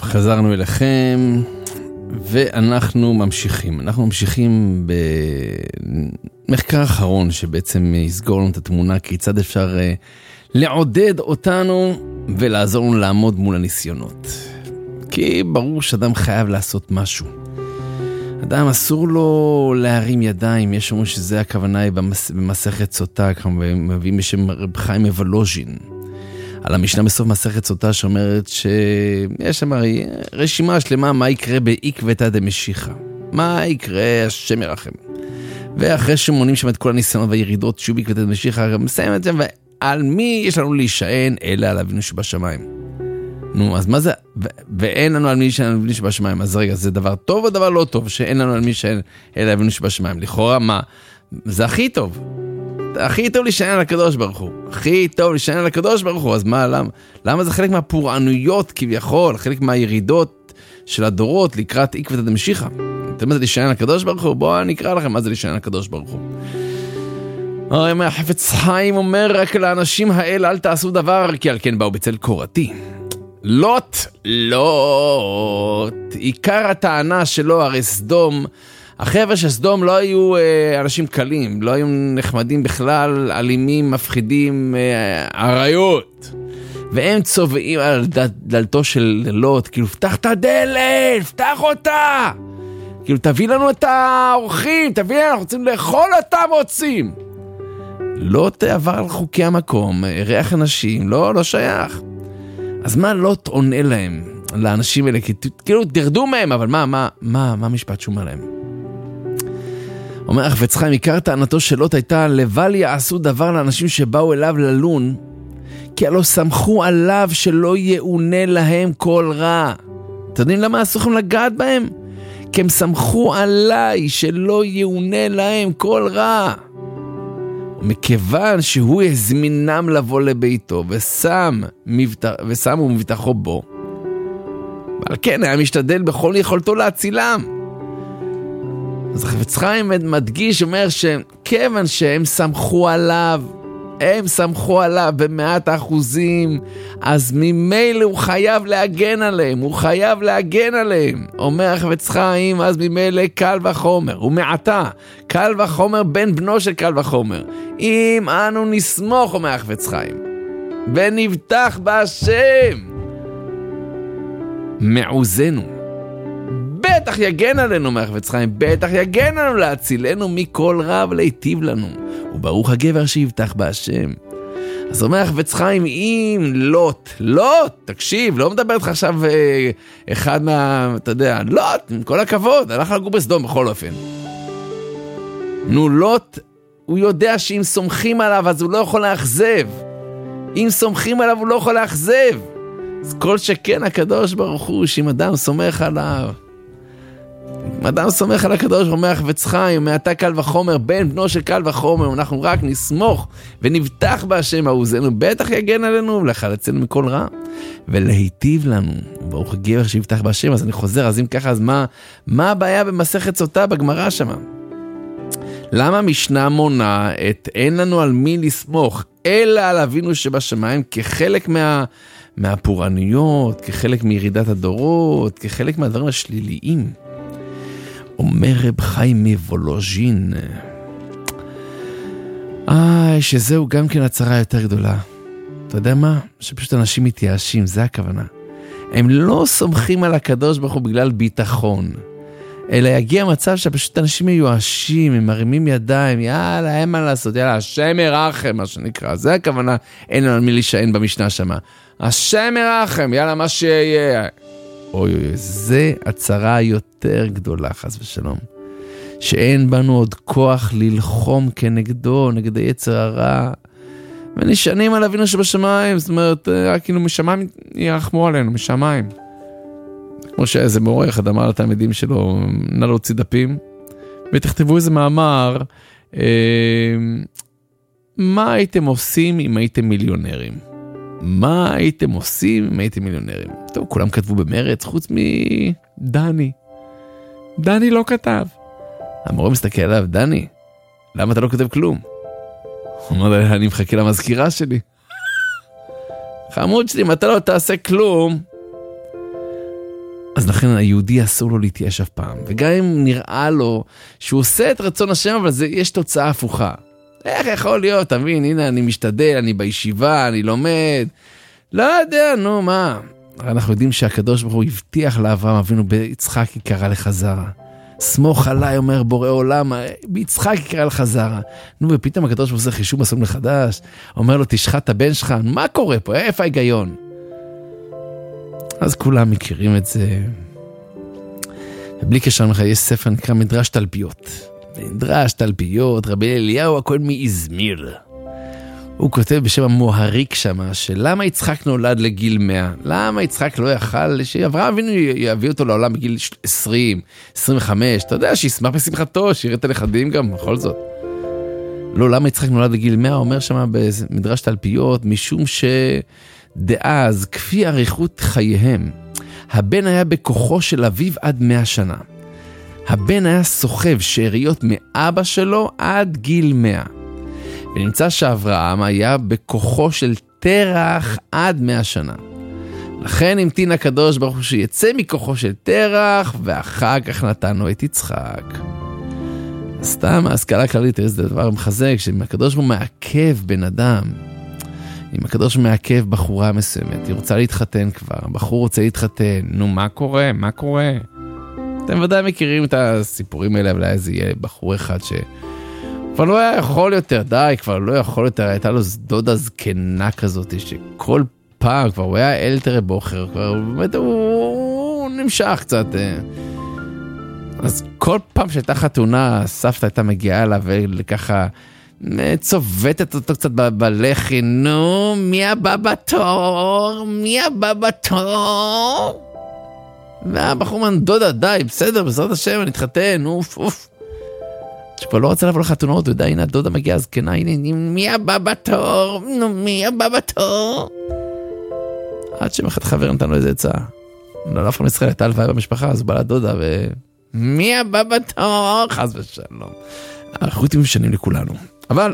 חזרנו אליכם, ואנחנו ממשיכים. אנחנו ממשיכים במחקר אחרון שבעצם יסגור לנו את התמונה, כיצד אפשר לעודד אותנו ולעזור לנו לעמוד מול הניסיונות. כי ברור שאדם חייב לעשות משהו. אדם אסור לו להרים ידיים, יש אומרים שזה הכוונה במס... במסכת סוטה, מביאים בשם רב חיים מוולוז'ין. על המשנה בסוף מסכת סוטה שאומרת שיש שם רשימה שלמה מה יקרה בעקבתא דמשיחא. מה יקרה, השם ירחם. ואחרי שמונים שם את כל הניסיונות והירידות שהוא בעקבתא דמשיחא, מסיים את זה, ועל מי יש לנו להישען? אלא על אבינו שבשמיים. נו, אז מה זה? ו- ואין לנו על מי להישען על אבינו שבשמיים. אז רגע, זה דבר טוב או דבר לא טוב שאין לנו על מי להישען אלא אבינו שבשמיים? לכאורה, מה? זה הכי טוב. הכי טוב להישען על הקדוש ברוך הוא. הכי טוב להישען על הקדוש ברוך הוא. אז מה, למה? למה זה חלק מהפורענויות כביכול, חלק מהירידות של הדורות לקראת עקבתא דמשיחא? אתם מה זה להישען על הקדוש ברוך הוא? בואו נקרא לכם מה זה להישען על הקדוש ברוך הוא. הרי מהחפץ חיים אומר רק לאנשים האלה אל תעשו דבר, כי על כן באו בצל קורתי. לוט, לוט, עיקר הטענה שלו, הרי סדום, החבר'ה של סדום לא היו אה, אנשים קלים, לא היו נחמדים בכלל, אלימים, מפחידים, אה, עריות. והם צובעים על דל, דלתו של לוט, כאילו, פתח את הדלת, פתח אותה. כאילו, תביא לנו את האורחים, תביא לנו, אנחנו רוצים לאכול אותם רוצים. לוט עבר על חוקי המקום, ריח אנשים, לא, לא שייך. אז מה לוט עונה להם, לאנשים האלה? כאילו, תרדו מהם, אבל מה, מה, מה, מה המשפט שהוא אומר להם? אומר, החפץ חיים, עיקר טענתו של לוט הייתה, לבל יעשו דבר לאנשים שבאו אליו ללון, כי הלא סמכו עליו שלא יעונה להם כל רע. אתם יודעים למה אסורים לגעת בהם? כי הם סמכו עליי שלא יעונה להם כל רע. מכיוון שהוא הזמינם לבוא לביתו ושם מבטח, ושמו מבטחו בו, אבל כן, היה משתדל בכל יכולתו להצילם. אז החפץ חיים מדגיש, אומר שכיוון שהם סמכו עליו, הם סמכו עליו במאת האחוזים, אז ממילא הוא חייב להגן עליהם, הוא חייב להגן עליהם. אומר החפץ חיים, אז ממילא קל וחומר, ומעתה, קל וחומר בן בנו של קל וחומר. אם אנו נסמוך, אומר החפץ חיים, ונבטח בהשם, מעוזנו, בטח יגן עלינו, אומר החפץ חיים, בטח יגן עלינו להצילנו מכל רע ולהיטיב לנו. וברוך הגבר שיבטח בהשם. אז אומר החפץ חיים, אם לוט, לוט, תקשיב, לא מדבר איתך עכשיו אה, אחד מה, אתה יודע, לוט, עם כל הכבוד, הלך לגור בסדום בכל אופן. נו, לוט, הוא יודע שאם סומכים עליו, אז הוא לא יכול להחזב. אם סומכים עליו, הוא לא יכול להחזב. אז כל שכן הקדוש ברוך הוא, שאם אדם סומך עליו, אם אדם סומך על הקדוש, אומר החפץ חיים, מעתה קל וחומר, בן בנו של קל וחומר, אנחנו רק נסמוך ונבטח בהשם מעוזנו, בטח יגן עלינו ולחלצנו מכל רע ולהיטיב לנו. ברוך הגבר שיבטח בהשם. אז אני חוזר, אז אם ככה, אז מה, מה הבעיה במסכת סוטה בגמרא שמה? למה משנה מונה את אין לנו על מי לסמוך, אלא על אבינו שבשמיים, כחלק מה, מהפורענויות, כחלק מירידת הדורות, כחלק מהדברים השליליים? אומר רב חיים מוולוז'ין, איי, שזהו גם כן הצרה יותר גדולה. אתה יודע מה? שפשוט אנשים מתייאשים, זה הכוונה. הם לא סומכים על הקדוש ברוך הוא בגלל ביטחון, אלא יגיע מצב שפשוט אנשים מיואשים, הם מרימים ידיים, יאללה, אין מה לעשות, יאללה, השם ירחם, מה שנקרא. זה הכוונה, אין לנו מי להישען במשנה שמה. השם ירחם, יאללה, מה שיהיה. אוי אוי, זה הצרה יותר גדולה, חס ושלום. שאין בנו עוד כוח ללחום כנגדו, נגד היצר הרע. ונשענים על אבינו שבשמיים, זאת אומרת, כאילו משמיים ירחמו עלינו, משמיים. כמו שאיזה מורה אחד אמר לתלמידים שלו, נא להוציא דפים, ותכתבו איזה מאמר, אה, מה הייתם עושים אם הייתם מיליונרים? מה הייתם עושים אם הייתם מיליונרים? טוב, כולם כתבו במרץ, חוץ מדני. דני לא כתב. המורה מסתכל עליו, דני, למה אתה לא כותב כלום? הוא אומר, אני מחכה למזכירה שלי. חמוד שלי, אם אתה לא תעשה כלום, אז לכן היהודי אסור לו להתייאש אף פעם. וגם אם נראה לו שהוא עושה את רצון השם, אבל זה, יש תוצאה הפוכה. איך יכול להיות? תבין, הנה אני משתדל, אני בישיבה, אני לומד. לא יודע, נו מה. אנחנו יודעים שהקדוש ברוך הוא הבטיח לאברהם אבינו ביצחק יקרא לחזרה. סמוך עליי, אומר בורא עולם, ביצחק יקרא לחזרה. נו, ופתאום הקדוש ברוך הוא עושה חישוב מסוים מחדש, אומר לו תשחט את הבן שלך, מה קורה פה? איפה ההיגיון? אז כולם מכירים את זה. ובלי קשר לך, יש ספר נקרא מדרש תלפיות. מדרש תלפיות, רבי אליהו הכל מאזמיר. הוא כותב בשם המוהריק שמה, שלמה יצחק נולד לגיל מאה? למה יצחק לא יכל, שאברהם אבינו יביא אותו לעולם בגיל עשרים, עשרים וחמש, אתה יודע, שישמח בשמחתו, שיראה את הנכדים גם, בכל זאת. לא, למה יצחק נולד לגיל מאה? אומר שמה במדרש תלפיות, משום שדאז, כפי אריכות חייהם, הבן היה בכוחו של אביו עד מאה שנה. הבן היה סוחב שאריות מאבא שלו עד גיל מאה. ונמצא שאברהם היה בכוחו של תרח עד מאה שנה. לכן המתין הקדוש ברוך הוא שיצא מכוחו של תרח, ואחר כך נתנו את יצחק. סתם ההשכלה כללית, זה דבר מחזק, שאם הקדוש ברוך הוא מעכב בן אדם, אם הקדוש ברוך הוא מעכב בחורה מסוימת, היא רוצה להתחתן כבר, הבחור רוצה להתחתן, נו מה קורה? מה קורה? אתם ודאי מכירים את הסיפורים האלה, אולי זה יהיה בחור אחד ש... כבר לא היה יכול יותר, די, כבר לא יכול יותר, הייתה לו דודה זקנה כזאת, שכל פעם כבר הוא היה אלתר בוחר, כבר באמת הוא, הוא נמשך קצת. אז כל פעם שהייתה חתונה, סבתא הייתה מגיעה אליו וככה צובטת אותו קצת ב- בלחי, נו, מי הבא בתור? מי הבא בתור? והבחור מן, דודה, די, בסדר, בעזרת השם, אני אתחתן, אוף, אוף. שכבר לא רוצה לבוא לחתונות, ודאי, הנה הדודה מגיעה זקנה, הנה, מי הבא בתור? נו, מי הבא בתור? עד שמחד חבר נתן לו איזה הצעה. לא אף אחד מישראל הייתה הלוויה במשפחה, אז הוא בא לדודה, ו... מי הבא בתור? חס ושלום. החוטים משנים לכולנו. אבל,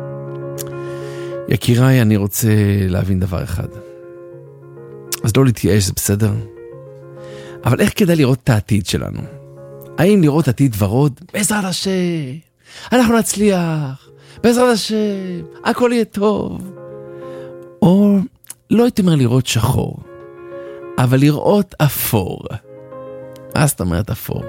יקיריי, אני רוצה להבין דבר אחד. אז לא להתייאש, זה בסדר? אבל איך כדאי לראות את העתיד שלנו? האם לראות עתיד ורוד? בעזרת השם, אנחנו נצליח, בעזרת השם, הכל יהיה טוב. או לא הייתי אומר לראות שחור, אבל לראות אפור. מה זאת אומרת אפור?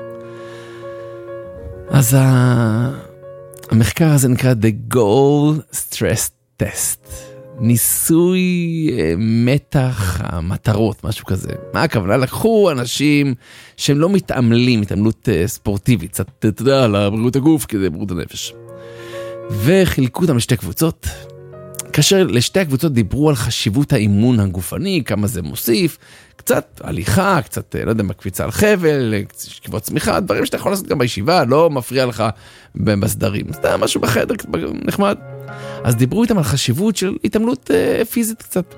אז המחקר הזה נקרא The Goal Stress Test. ניסוי מתח המטרות, משהו כזה. מה הכוונה? לקחו אנשים שהם לא מתעמלים, התעמלות ספורטיבית, קצת, אתה יודע, לבריאות הגוף, כדי בריאות הנפש. וחילקו אותם לשתי קבוצות. כאשר לשתי הקבוצות דיברו על חשיבות האימון הגופני, כמה זה מוסיף, קצת הליכה, קצת, לא יודע, מקפיצה על חבל, שכיבות צמיחה, דברים שאתה יכול לעשות גם בישיבה, לא מפריע לך בסדרים. זה משהו בחדר נחמד. אז דיברו איתם על חשיבות של התעמלות אה, פיזית קצת.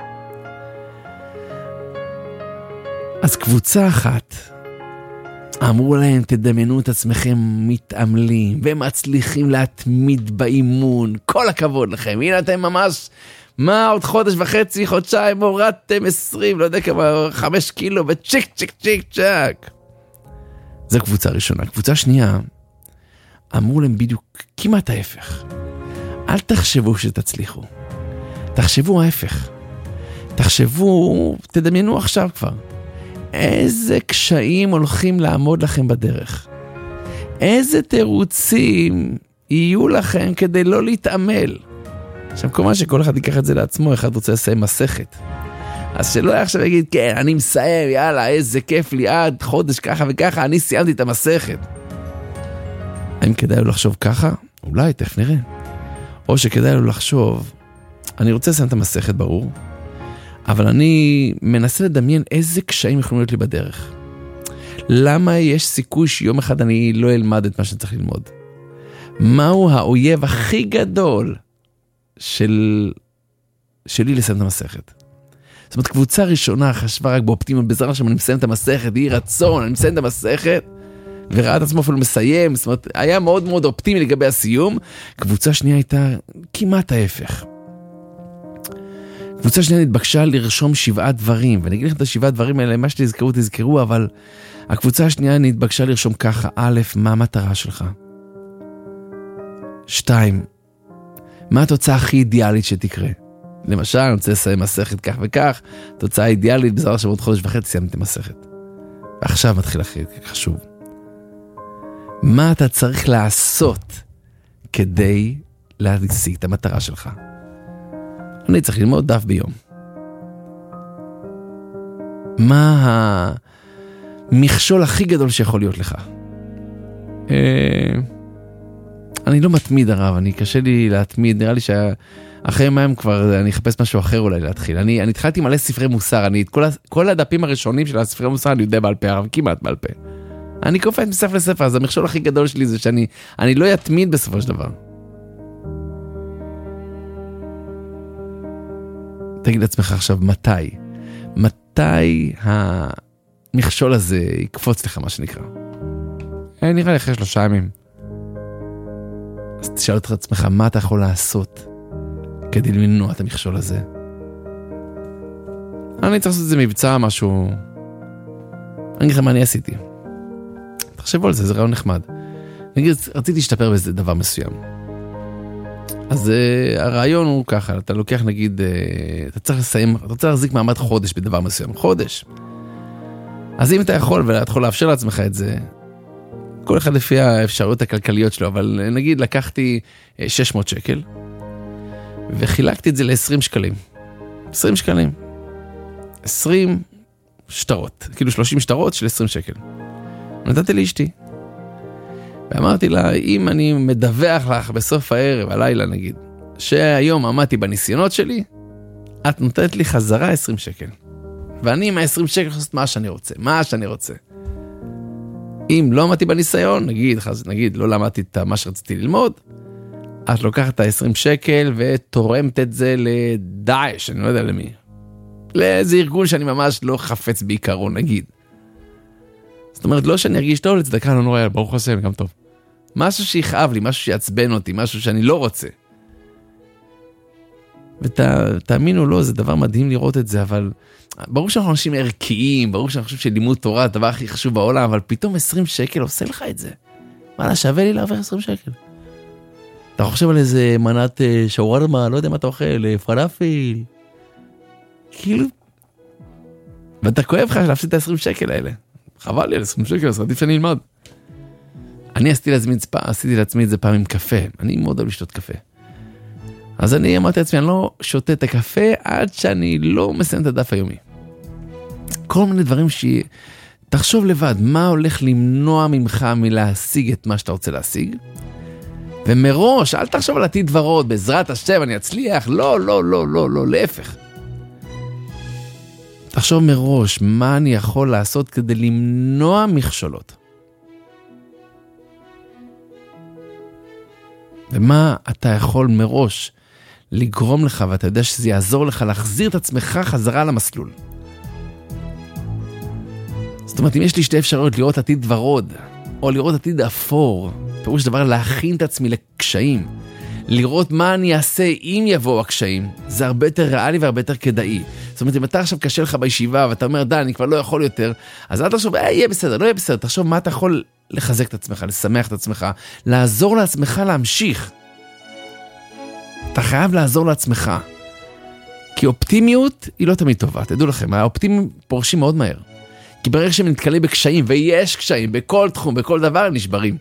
אז קבוצה אחת, אמרו להם, תדמיינו את עצמכם מתעמלים, ומצליחים להתמיד באימון, כל הכבוד לכם, הנה אתם ממש, מה עוד חודש וחצי, חודשיים, הורדתם עשרים, לא יודע כמה, חמש קילו, וצ'יק צ'יק צ'יק צ'ק. זו קבוצה ראשונה. קבוצה שנייה, אמרו להם בדיוק כמעט ההפך. אל תחשבו שתצליחו. תחשבו ההפך. תחשבו, תדמיינו עכשיו כבר. איזה קשיים הולכים לעמוד לכם בדרך. איזה תירוצים יהיו לכם כדי לא להתעמל. עכשיו, כמובן שכל אחד ייקח את זה לעצמו, אחד רוצה לסיים מסכת. אז שלא עכשיו יגיד, כן, אני מסיים, יאללה, איזה כיף לי, עד חודש ככה וככה, אני סיימתי את המסכת. האם כדאי לו לחשוב ככה? אולי, תכף נראה. או שכדאי לו לחשוב, אני רוצה לסיים את המסכת, ברור, אבל אני מנסה לדמיין איזה קשיים יכולים להיות לי בדרך. למה יש סיכוי שיום אחד אני לא אלמד את מה שאני צריך ללמוד? מהו האויב הכי גדול של... שלי לסיים את המסכת? זאת אומרת, קבוצה ראשונה חשבה רק באופטימיות, בעזרת השם אני מסיים את המסכת, יהי רצון, אני מסיים את המסכת, וראה את עצמו אפילו מסיים, זאת אומרת, היה מאוד מאוד אופטימי לגבי הסיום. קבוצה שנייה הייתה כמעט ההפך. הקבוצה השנייה נתבקשה לרשום שבעה דברים, ואני אגיד לכם את השבעה דברים האלה, מה שתזכרו תזכרו, אבל הקבוצה השנייה נתבקשה לרשום ככה: א', מה המטרה שלך? שתיים, מה התוצאה הכי אידיאלית שתקרה? למשל, אני רוצה לסיים מסכת כך וכך, תוצאה אידיאלית, בזמן עכשיו עוד חודש וחצי סיימתי מסכת. ועכשיו מתחיל הכי חשוב. מה אתה צריך לעשות כדי להשיג את המטרה שלך? אני צריך ללמוד דף ביום. מה המכשול הכי גדול שיכול להיות לך? אני לא מתמיד הרב, אני קשה לי להתמיד, נראה לי שאחרי מים כבר אני אחפש משהו אחר אולי להתחיל. אני, אני התחלתי מלא ספרי מוסר, אני את כל, כל הדפים הראשונים של הספרי מוסר אני יודע בעל פה, הרב, כמעט בעל פה. אני קופץ מספר לספר, אז המכשול הכי גדול שלי זה שאני אני לא יתמיד בסופו של דבר. תגיד לעצמך עכשיו, מתי? מתי המכשול הזה יקפוץ לך, מה שנקרא? נראה לי אחרי שלושה ימים. אז תשאל אותך עצמך, מה אתה יכול לעשות כדי למנוע את המכשול הזה? אני צריך לעשות את זה מבצע, משהו... אני אגיד לכם מה אני עשיתי. תחשבו על זה, זה רעיון נחמד. נגיד, רציתי להשתפר באיזה דבר מסוים. אז uh, הרעיון הוא ככה, אתה לוקח נגיד, uh, אתה צריך לסיים, אתה רוצה להחזיק מעמד חודש בדבר מסוים, חודש. אז אם אתה יכול, ואתה יכול לאפשר לעצמך את זה, כל אחד לפי האפשרויות הכלכליות שלו, אבל נגיד לקחתי uh, שש מאות שקל, וחילקתי את זה ל-עשרים שקלים. עשרים שקלים. עשרים שטרות, כאילו שלושים שטרות של עשרים שקל. נתתי לאשתי. ואמרתי לה, אם אני מדווח לך בסוף הערב, הלילה נגיד, שהיום עמדתי בניסיונות שלי, את נותנת לי חזרה עשרים שקל. ואני עם ה-עשרים שקל חושבת מה שאני רוצה, מה שאני רוצה. אם לא עמדתי בניסיון, נגיד, נגיד לא למדתי את מה שרציתי ללמוד, את לוקחת את ה-עשרים שקל ותורמת את זה לדאעש, אני לא יודע למי. לאיזה ארגון שאני ממש לא חפץ בעיקרון, נגיד. זאת אומרת, לא שאני ארגיש טוב לצדקה, לא נורא, ברוך השם, גם טוב. משהו שיכאב לי, משהו שיעצבן אותי, משהו שאני לא רוצה. ותאמינו, לא, זה דבר מדהים לראות את זה, אבל ברור שאנחנו אנשים ערכיים, ברור שאנחנו חושבים שלימוד תורה, הדבר הכי חשוב בעולם, אבל פתאום עשרים שקל עושה לך את זה. מה, שווה לי להרוויח עשרים שקל? אתה חושב על איזה מנת שווארמה, לא יודע מה אתה אוכל, פלאפל. כאילו, ואתה כואב לך להפסיד את ה-עשרים שקל האלה. חבל לי על עשרים שקל, אז עדיף שאני אלמד. אני עשיתי לעצמי, עשיתי לעצמי את זה פעם עם קפה. אני מאוד אוהב לשתות קפה. אז אני אמרתי לעצמי, אני לא שותה את הקפה עד שאני לא מסיים את הדף היומי. כל מיני דברים ש... תחשוב לבד, מה הולך למנוע ממך מלהשיג את מה שאתה רוצה להשיג? ומראש, אל תחשוב על עתיד ורוד, בעזרת השם אני אצליח. לא, לא, לא, לא, לא, להפך. תחשוב מראש, מה אני יכול לעשות כדי למנוע מכשולות? ומה אתה יכול מראש לגרום לך, ואתה יודע שזה יעזור לך להחזיר את עצמך חזרה למסלול. זאת אומרת, אם יש לי שתי אפשרויות לראות עתיד ורוד, או לראות עתיד אפור, פירוש דבר להכין את עצמי לקשיים, לראות מה אני אעשה אם יבואו הקשיים, זה הרבה יותר ריאלי והרבה יותר כדאי. זאת אומרת, אם אתה עכשיו קשה לך בישיבה, ואתה אומר, די, אני כבר לא יכול יותר, אז אל תחשוב, אה, יהיה בסדר, לא יהיה בסדר, תחשוב מה אתה יכול לחזק את עצמך, לשמח את עצמך, לעזור לעצמך להמשיך. אתה חייב לעזור לעצמך. כי אופטימיות היא לא תמיד טובה, תדעו לכם, האופטימיים פורשים מאוד מהר. כי ברגע שהם נתקלים בקשיים, ויש קשיים, בכל תחום, בכל דבר, הם נשברים.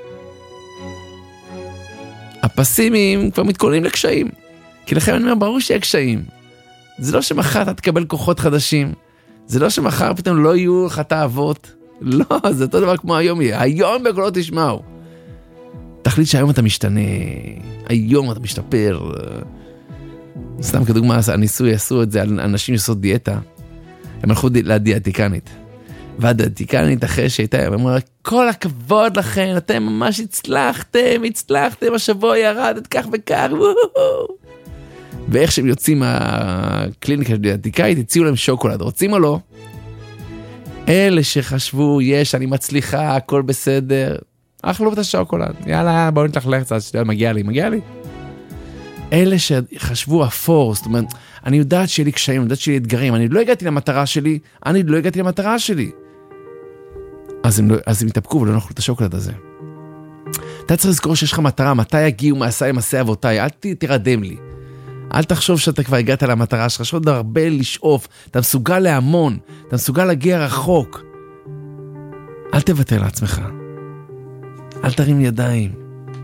הפסימיים כבר מתכוננים לקשיים. כי לכם אני אומר, ברור שיהיה קשיים. זה לא שמחר אתה תקבל כוחות חדשים. זה לא שמחר פתאום לא יהיו לך תאוות. לא, זה אותו דבר כמו היום יהיה. היום בקולות תשמעו. תחליט שהיום אתה משתנה. היום אתה משתפר. סתם כדוגמה, הניסוי עשו את זה על אנשים שעושות דיאטה. הם הלכו לדיאטיקנית. והדיאטיקנית אחרי שהייתה, הם אמרו, כל הכבוד לכם, אתם ממש הצלחתם, הצלחתם, השבוע ירדת כך וכך, וואו. ואיך שהם יוצאים מהקליניקה של דיאטיקאית, הציעו להם שוקולד, רוצים או לא? אלה שחשבו, יש, אני מצליחה, הכל בסדר, אכלו את השוקולד, יאללה, בואו נתלכלך קצת, מגיע לי, מגיע לי. אלה שחשבו אפור, זאת אומרת, אני יודעת שיהיה לי קשיים, אני יודעת שיהיה לי אתגרים, אני לא הגעתי למטרה שלי, אני לא הגעתי למטרה שלי. אז הם, לא, אז הם התאפקו ולא נאכלו את השוקולד הזה. אתה צריך לזכור שיש לך מטרה, מתי יגיעו מעשיי מעשי אבותיי, אל תירדם לי. אל תחשוב שאתה כבר הגעת למטרה שלך, יש עוד הרבה לשאוף, אתה מסוגל להמון, אתה מסוגל להגיע רחוק. אל תוותר לעצמך. אל תרים ידיים.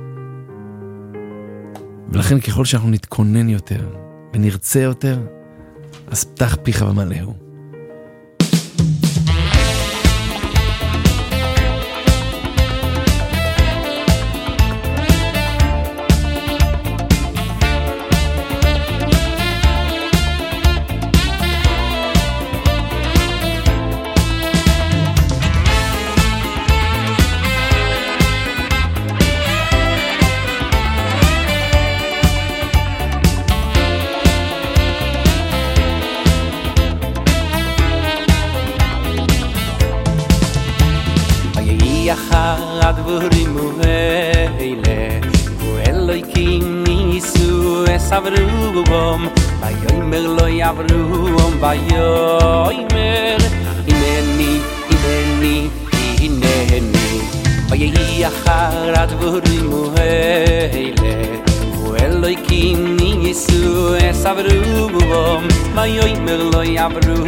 ולכן ככל שאנחנו נתכונן יותר ונרצה יותר, אז פתח פיך ומלאו. הדבורים האלה ואלוהים ניסו אסברו בום ויאמר לא יעברו ויאמר הנני הנני הנני ויהי אחר הדבורים האלה ואלוהים ניסו אסברו בום ויאמר לא יעברו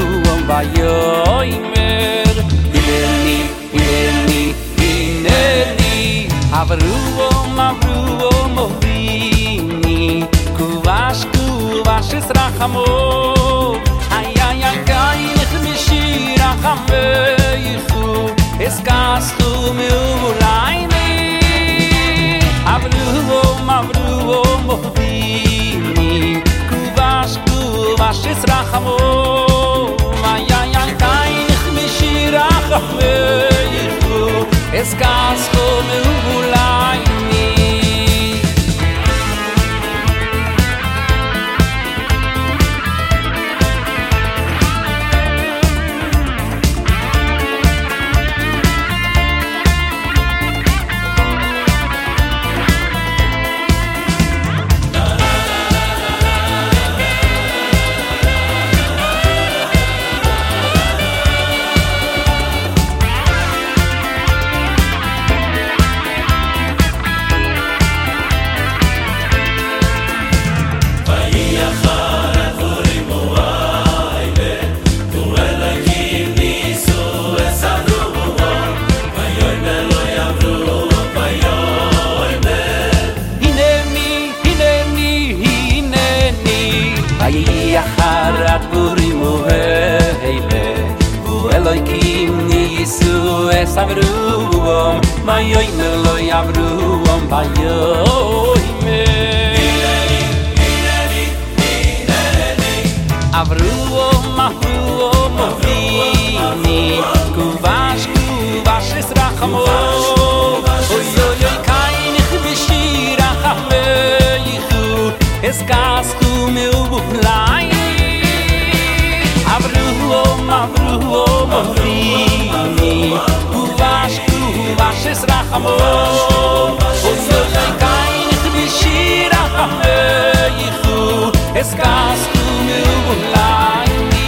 ויאמר הנני הנני Neni, avruom, avruom, ovini, kuvash, kuvash es rachamo, ay, ay, ay, kainich mishir achameichu, es kastu meulayni, avruom, avruom, ovini, kuvash, kuvash es rachamo, ay, ay, ay, kainich mishir achameichu, es casco me ulayni Avruom, vayomer lo yavruom, vayomer. Hineni, hineni, hineni. Avruom, avruom, ovini, kuvash, kuvash es rachamo. Oy, oy, oy, kainich b'shir achameichu, es kasku meulayni. Avruom, avruom, ovini, kuvash, kuvash es rachamo. Oy, oy, oy, kainich b'shir achameichu, es kasku meulayni.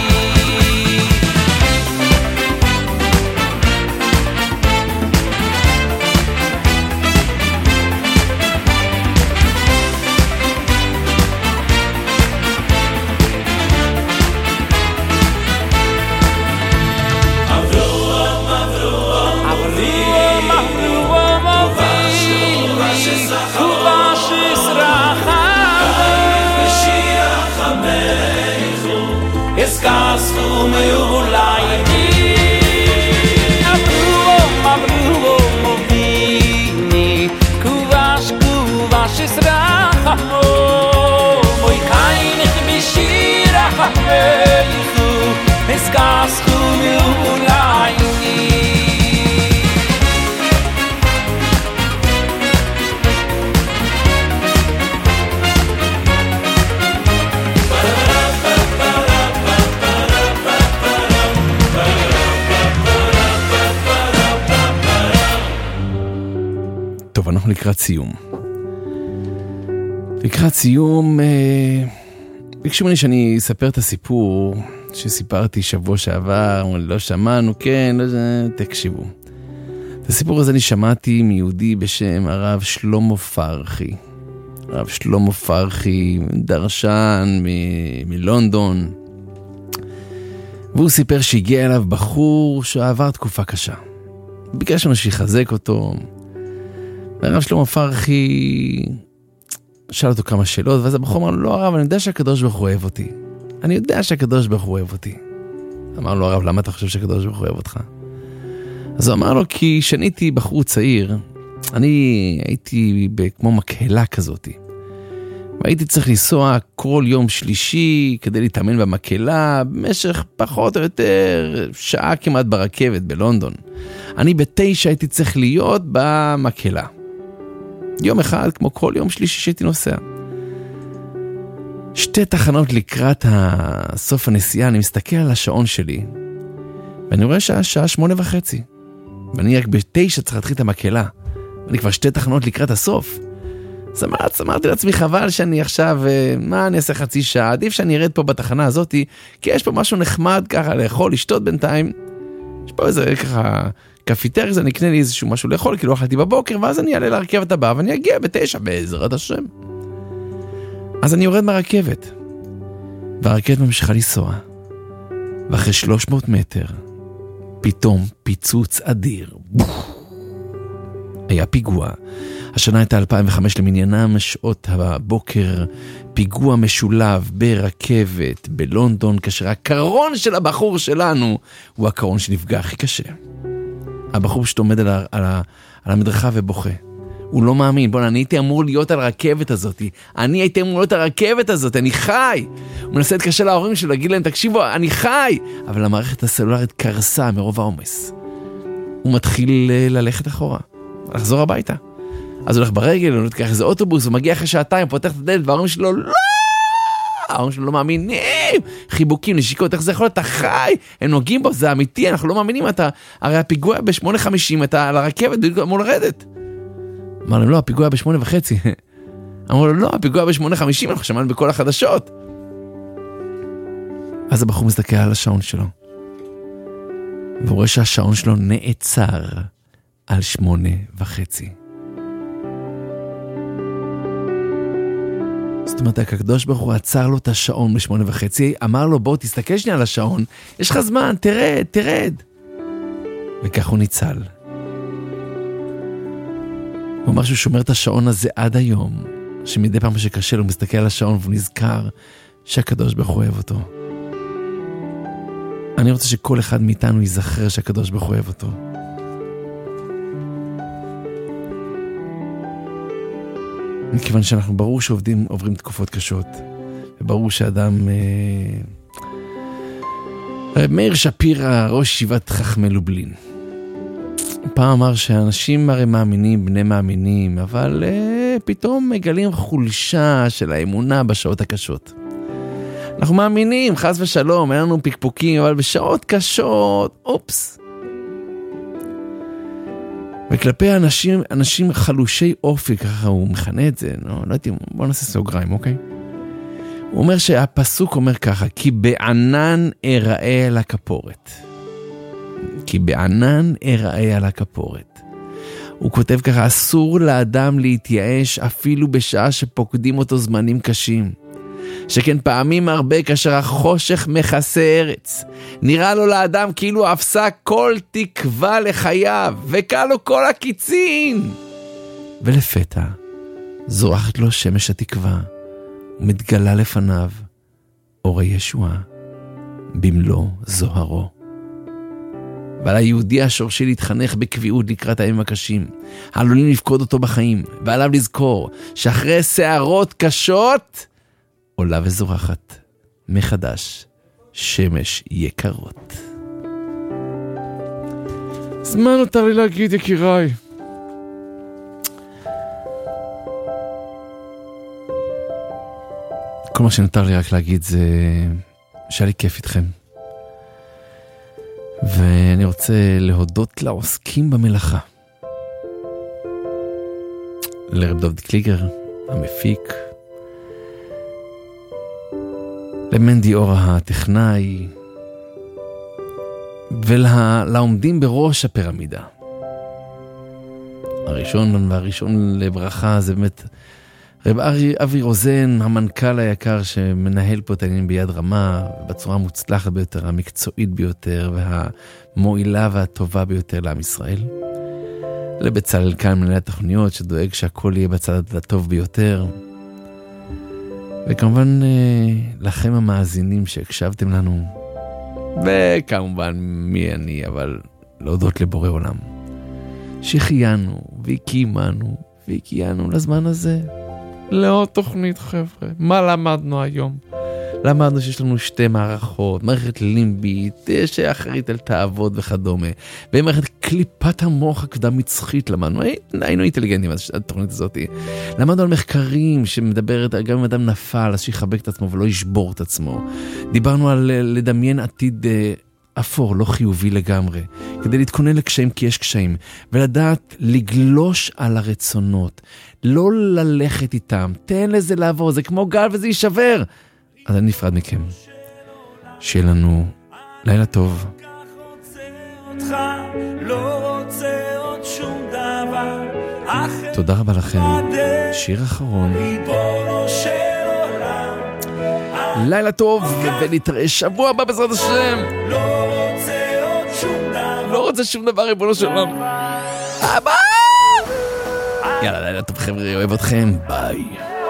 Casco meu laini Avruom, avruom, ovini Kuvash, kuvash es rachamo Moi kainich b'shir achameichu Es casco meu laini טוב, אנחנו לקראת סיום. לקראת סיום, ביקשו ממני שאני אספר את הסיפור שסיפרתי שבוע שעבר, לא שמענו, כן, לא, תקשיבו. את הסיפור הזה אני שמעתי מיהודי בשם הרב שלמה פרחי. הרב שלמה פרחי, דרשן מ- מלונדון. והוא סיפר שהגיע אליו בחור שעבר תקופה קשה. ביקש לנו שיחזק אותו. והרב שלמה פרחי שאל אותו כמה שאלות, ואז הבחור אמר לו, לא הרב, אני יודע שהקדוש ברוך הוא אוהב אותי. אני יודע שהקדוש ברוך הוא אוהב אותי. אמר לו הרב, למה אתה חושב שהקדוש ברוך הוא אוהב אותך? אז הוא אמר לו, כי כשאניתי בחור צעיר, אני הייתי כמו מקהלה כזאת. והייתי צריך לנסוע כל יום שלישי כדי להתאמן במקהלה, במשך פחות או יותר שעה כמעט ברכבת בלונדון. אני בתשע הייתי צריך להיות במקהלה. יום אחד, כמו כל יום שלישי שהייתי נוסע. שתי תחנות לקראת סוף הנסיעה, אני מסתכל על השעון שלי, ואני רואה שהשעה שמונה וחצי. ואני רק בתשע צריך להתחיל את המקהלה. ואני כבר שתי תחנות לקראת הסוף. אז אמרתי, אמרתי לעצמי, חבל שאני עכשיו, מה אני אעשה חצי שעה? עדיף שאני ארד פה בתחנה הזאת, כי יש פה משהו נחמד ככה לאכול, לשתות בינתיים. יש פה איזה ככה קפיטר, אז אני אקנה לי איזשהו משהו לאכול, כי לא אכלתי בבוקר, ואז אני אעלה לרכבת הבאה, ואני אגיע בתשע בעזרת השם. אז אני יורד מהרכבת, והרכבת ממשיכה לנסוע, ואחרי שלוש מאות מטר, פתאום פיצוץ אדיר. היה פיגוע. השנה הייתה אלפיים וחמש למניינם, שעות הבוקר, פיגוע משולב ברכבת בלונדון, כאשר הקרון של הבחור שלנו הוא הקרון שנפגע הכי קשה. הבחור פשוט עומד על, ה, על, ה, על המדרכה ובוכה. הוא לא מאמין, בוא, אני הייתי אמור להיות על הרכבת הזאת. אני הייתי אמור להיות על הרכבת הזאת, אני חי. הוא מנסה להתקשר להורים שלו, להגיד להם, תקשיבו, אני חי. אבל המערכת הסלולרית קרסה מרוב העומס. הוא מתחיל ללכת אחורה, לחזור הביתה. אז הוא הולך ברגל, הוא נתקח איזה אוטובוס, הוא מגיע אחרי שעתיים, פותח את הדלת, וההורים שלו, לא! ההורים שלו לא מאמינים. חיבוקים, נשיקות, איך זה יכול להיות? אתה חי, הם נוגעים בו, זה אמיתי, אנחנו לא מאמינים, אתה, הרי הפיגוע ב-שמונה חמישים, אתה על הרכבת, אמור לרדת. אמר להם, לא, הפיגוע בשמונה וחצי. אמרו לו, לא, הפיגוע בשמונה חמישים, אנחנו שמענו בכל החדשות. אז הבחור מסתכל על השעון שלו, והוא רואה שהשעון שלו נעצר על שמונה וחצי. זאת אומרת, הקדוש ברוך הוא עצר לו את השעון בשמונה וחצי, אמר לו, בוא תסתכל שנייה על השעון, יש לך זמן, תרד, תרד. וכך הוא ניצל. הוא אמר שהוא שומר את השעון הזה עד היום, שמדי פעם שקשה לו, הוא מסתכל על השעון והוא נזכר שהקדוש ברוך הוא אוהב אותו. אני רוצה שכל אחד מאיתנו יזכר שהקדוש ברוך הוא אוהב אותו. מכיוון שאנחנו ברור שעובדים, עוברים תקופות קשות, וברור שאדם, אה, מאיר שפירא, ראש ישיבת חכמי לובלין, פעם אמר שאנשים הרי מאמינים, בני מאמינים, אבל אה, פתאום מגלים חולשה של האמונה בשעות הקשות. אנחנו מאמינים, חס ושלום, אין לנו פיקפוקים, אבל בשעות קשות, אופס. וכלפי אנשים, אנשים חלושי אופי, ככה הוא מכנה את זה, לא, לא יודעת, בוא נעשה סוגריים, אוקיי? הוא אומר שהפסוק אומר ככה, כי בענן אראה על הכפורת. כי בענן אראה על הכפורת. הוא כותב ככה, אסור לאדם להתייאש אפילו בשעה שפוקדים אותו זמנים קשים. שכן פעמים הרבה כאשר החושך מכסה ארץ, נראה לו לאדם כאילו אפסה כל תקווה לחייו, וקל לו כל הקיצין. ולפתע זורחת לו שמש התקווה, ומתגלה לפניו אור הישועה במלוא זוהרו. ועל היהודי השורשי להתחנך בקביעות לקראת הימים הקשים, העלולים לפקוד אותו בחיים, ועליו לזכור שאחרי שערות קשות, עולה וזורחת מחדש שמש יקרות. זמן נותר לי להגיד, יקיריי. כל מה שנותר לי רק להגיד זה שהיה לי כיף איתכם. ואני רוצה להודות לעוסקים במלאכה. לרב דוד קליגר, המפיק, למנדי אור הטכנאי, ולעומדים בראש הפירמידה. הראשון והראשון לברכה זה באמת רב אבי רוזן, המנכ"ל היקר שמנהל פה את העניינים ביד רמה, בצורה המוצלחת ביותר, המקצועית ביותר, והמועילה והטובה ביותר לעם ישראל. לבצלאל כאן מנהל התוכניות שדואג שהכל יהיה בצד הטוב ביותר. וכמובן לכם המאזינים שהקשבתם לנו, וכמובן מי אני, אבל להודות לבורא עולם שחיינו והקימנו והקיינו לזמן הזה. לעוד תוכנית, חבר'ה. מה למדנו היום? למדנו שיש לנו שתי מערכות, מערכת לימבית שאחראית על תאוות וכדומה, ומערכת קליפת המוח הקדם מצחית. למדנו, היינו אינטליגנטים בתוכנית הזאת. למדנו על מחקרים שמדברת גם אם אדם נפל אז שיחבק את עצמו ולא ישבור את עצמו. דיברנו על לדמיין עתיד אפור, לא חיובי לגמרי, כדי להתכונן לקשיים כי יש קשיים, ולדעת לגלוש על הרצונות, לא ללכת איתם, תן לזה לעבור, זה כמו גל וזה יישבר. אז אני נפרד מכם. שיהיה לנו לילה טוב. תודה רבה לכם. שיר אחרון. לילה טוב, ונתראה שבוע הבא בעזרת השם. לא רוצה שום דבר, ריבונו של עולם. אבא! יאללה, לילה טוב חבר'ה, אוהב אתכם, ביי.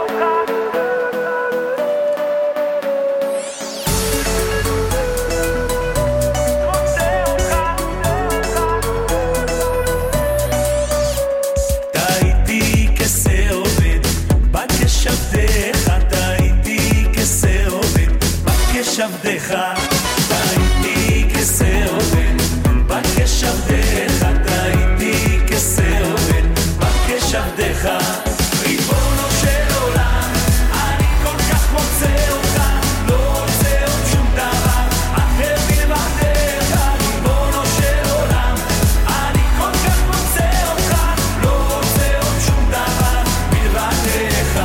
שבדך תהייתי כסעובן בקשבדך תהייתי כסעובן בקשבדך ריבונו של עולם אני כל כך רוצה אותך לא רוצה עוד שום דבר אחר מלבדך ריבונו של עולם אני כל כך רוצה אותך לא רוצה עוד שום דבר מלבדך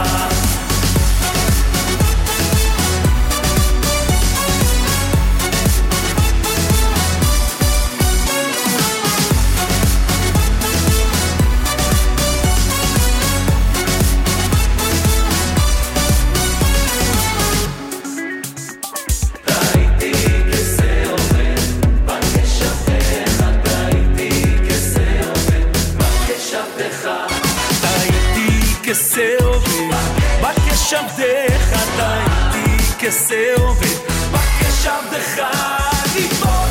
כסעובד בקשבדך תהייתי כסעובד בקשבדך גיבור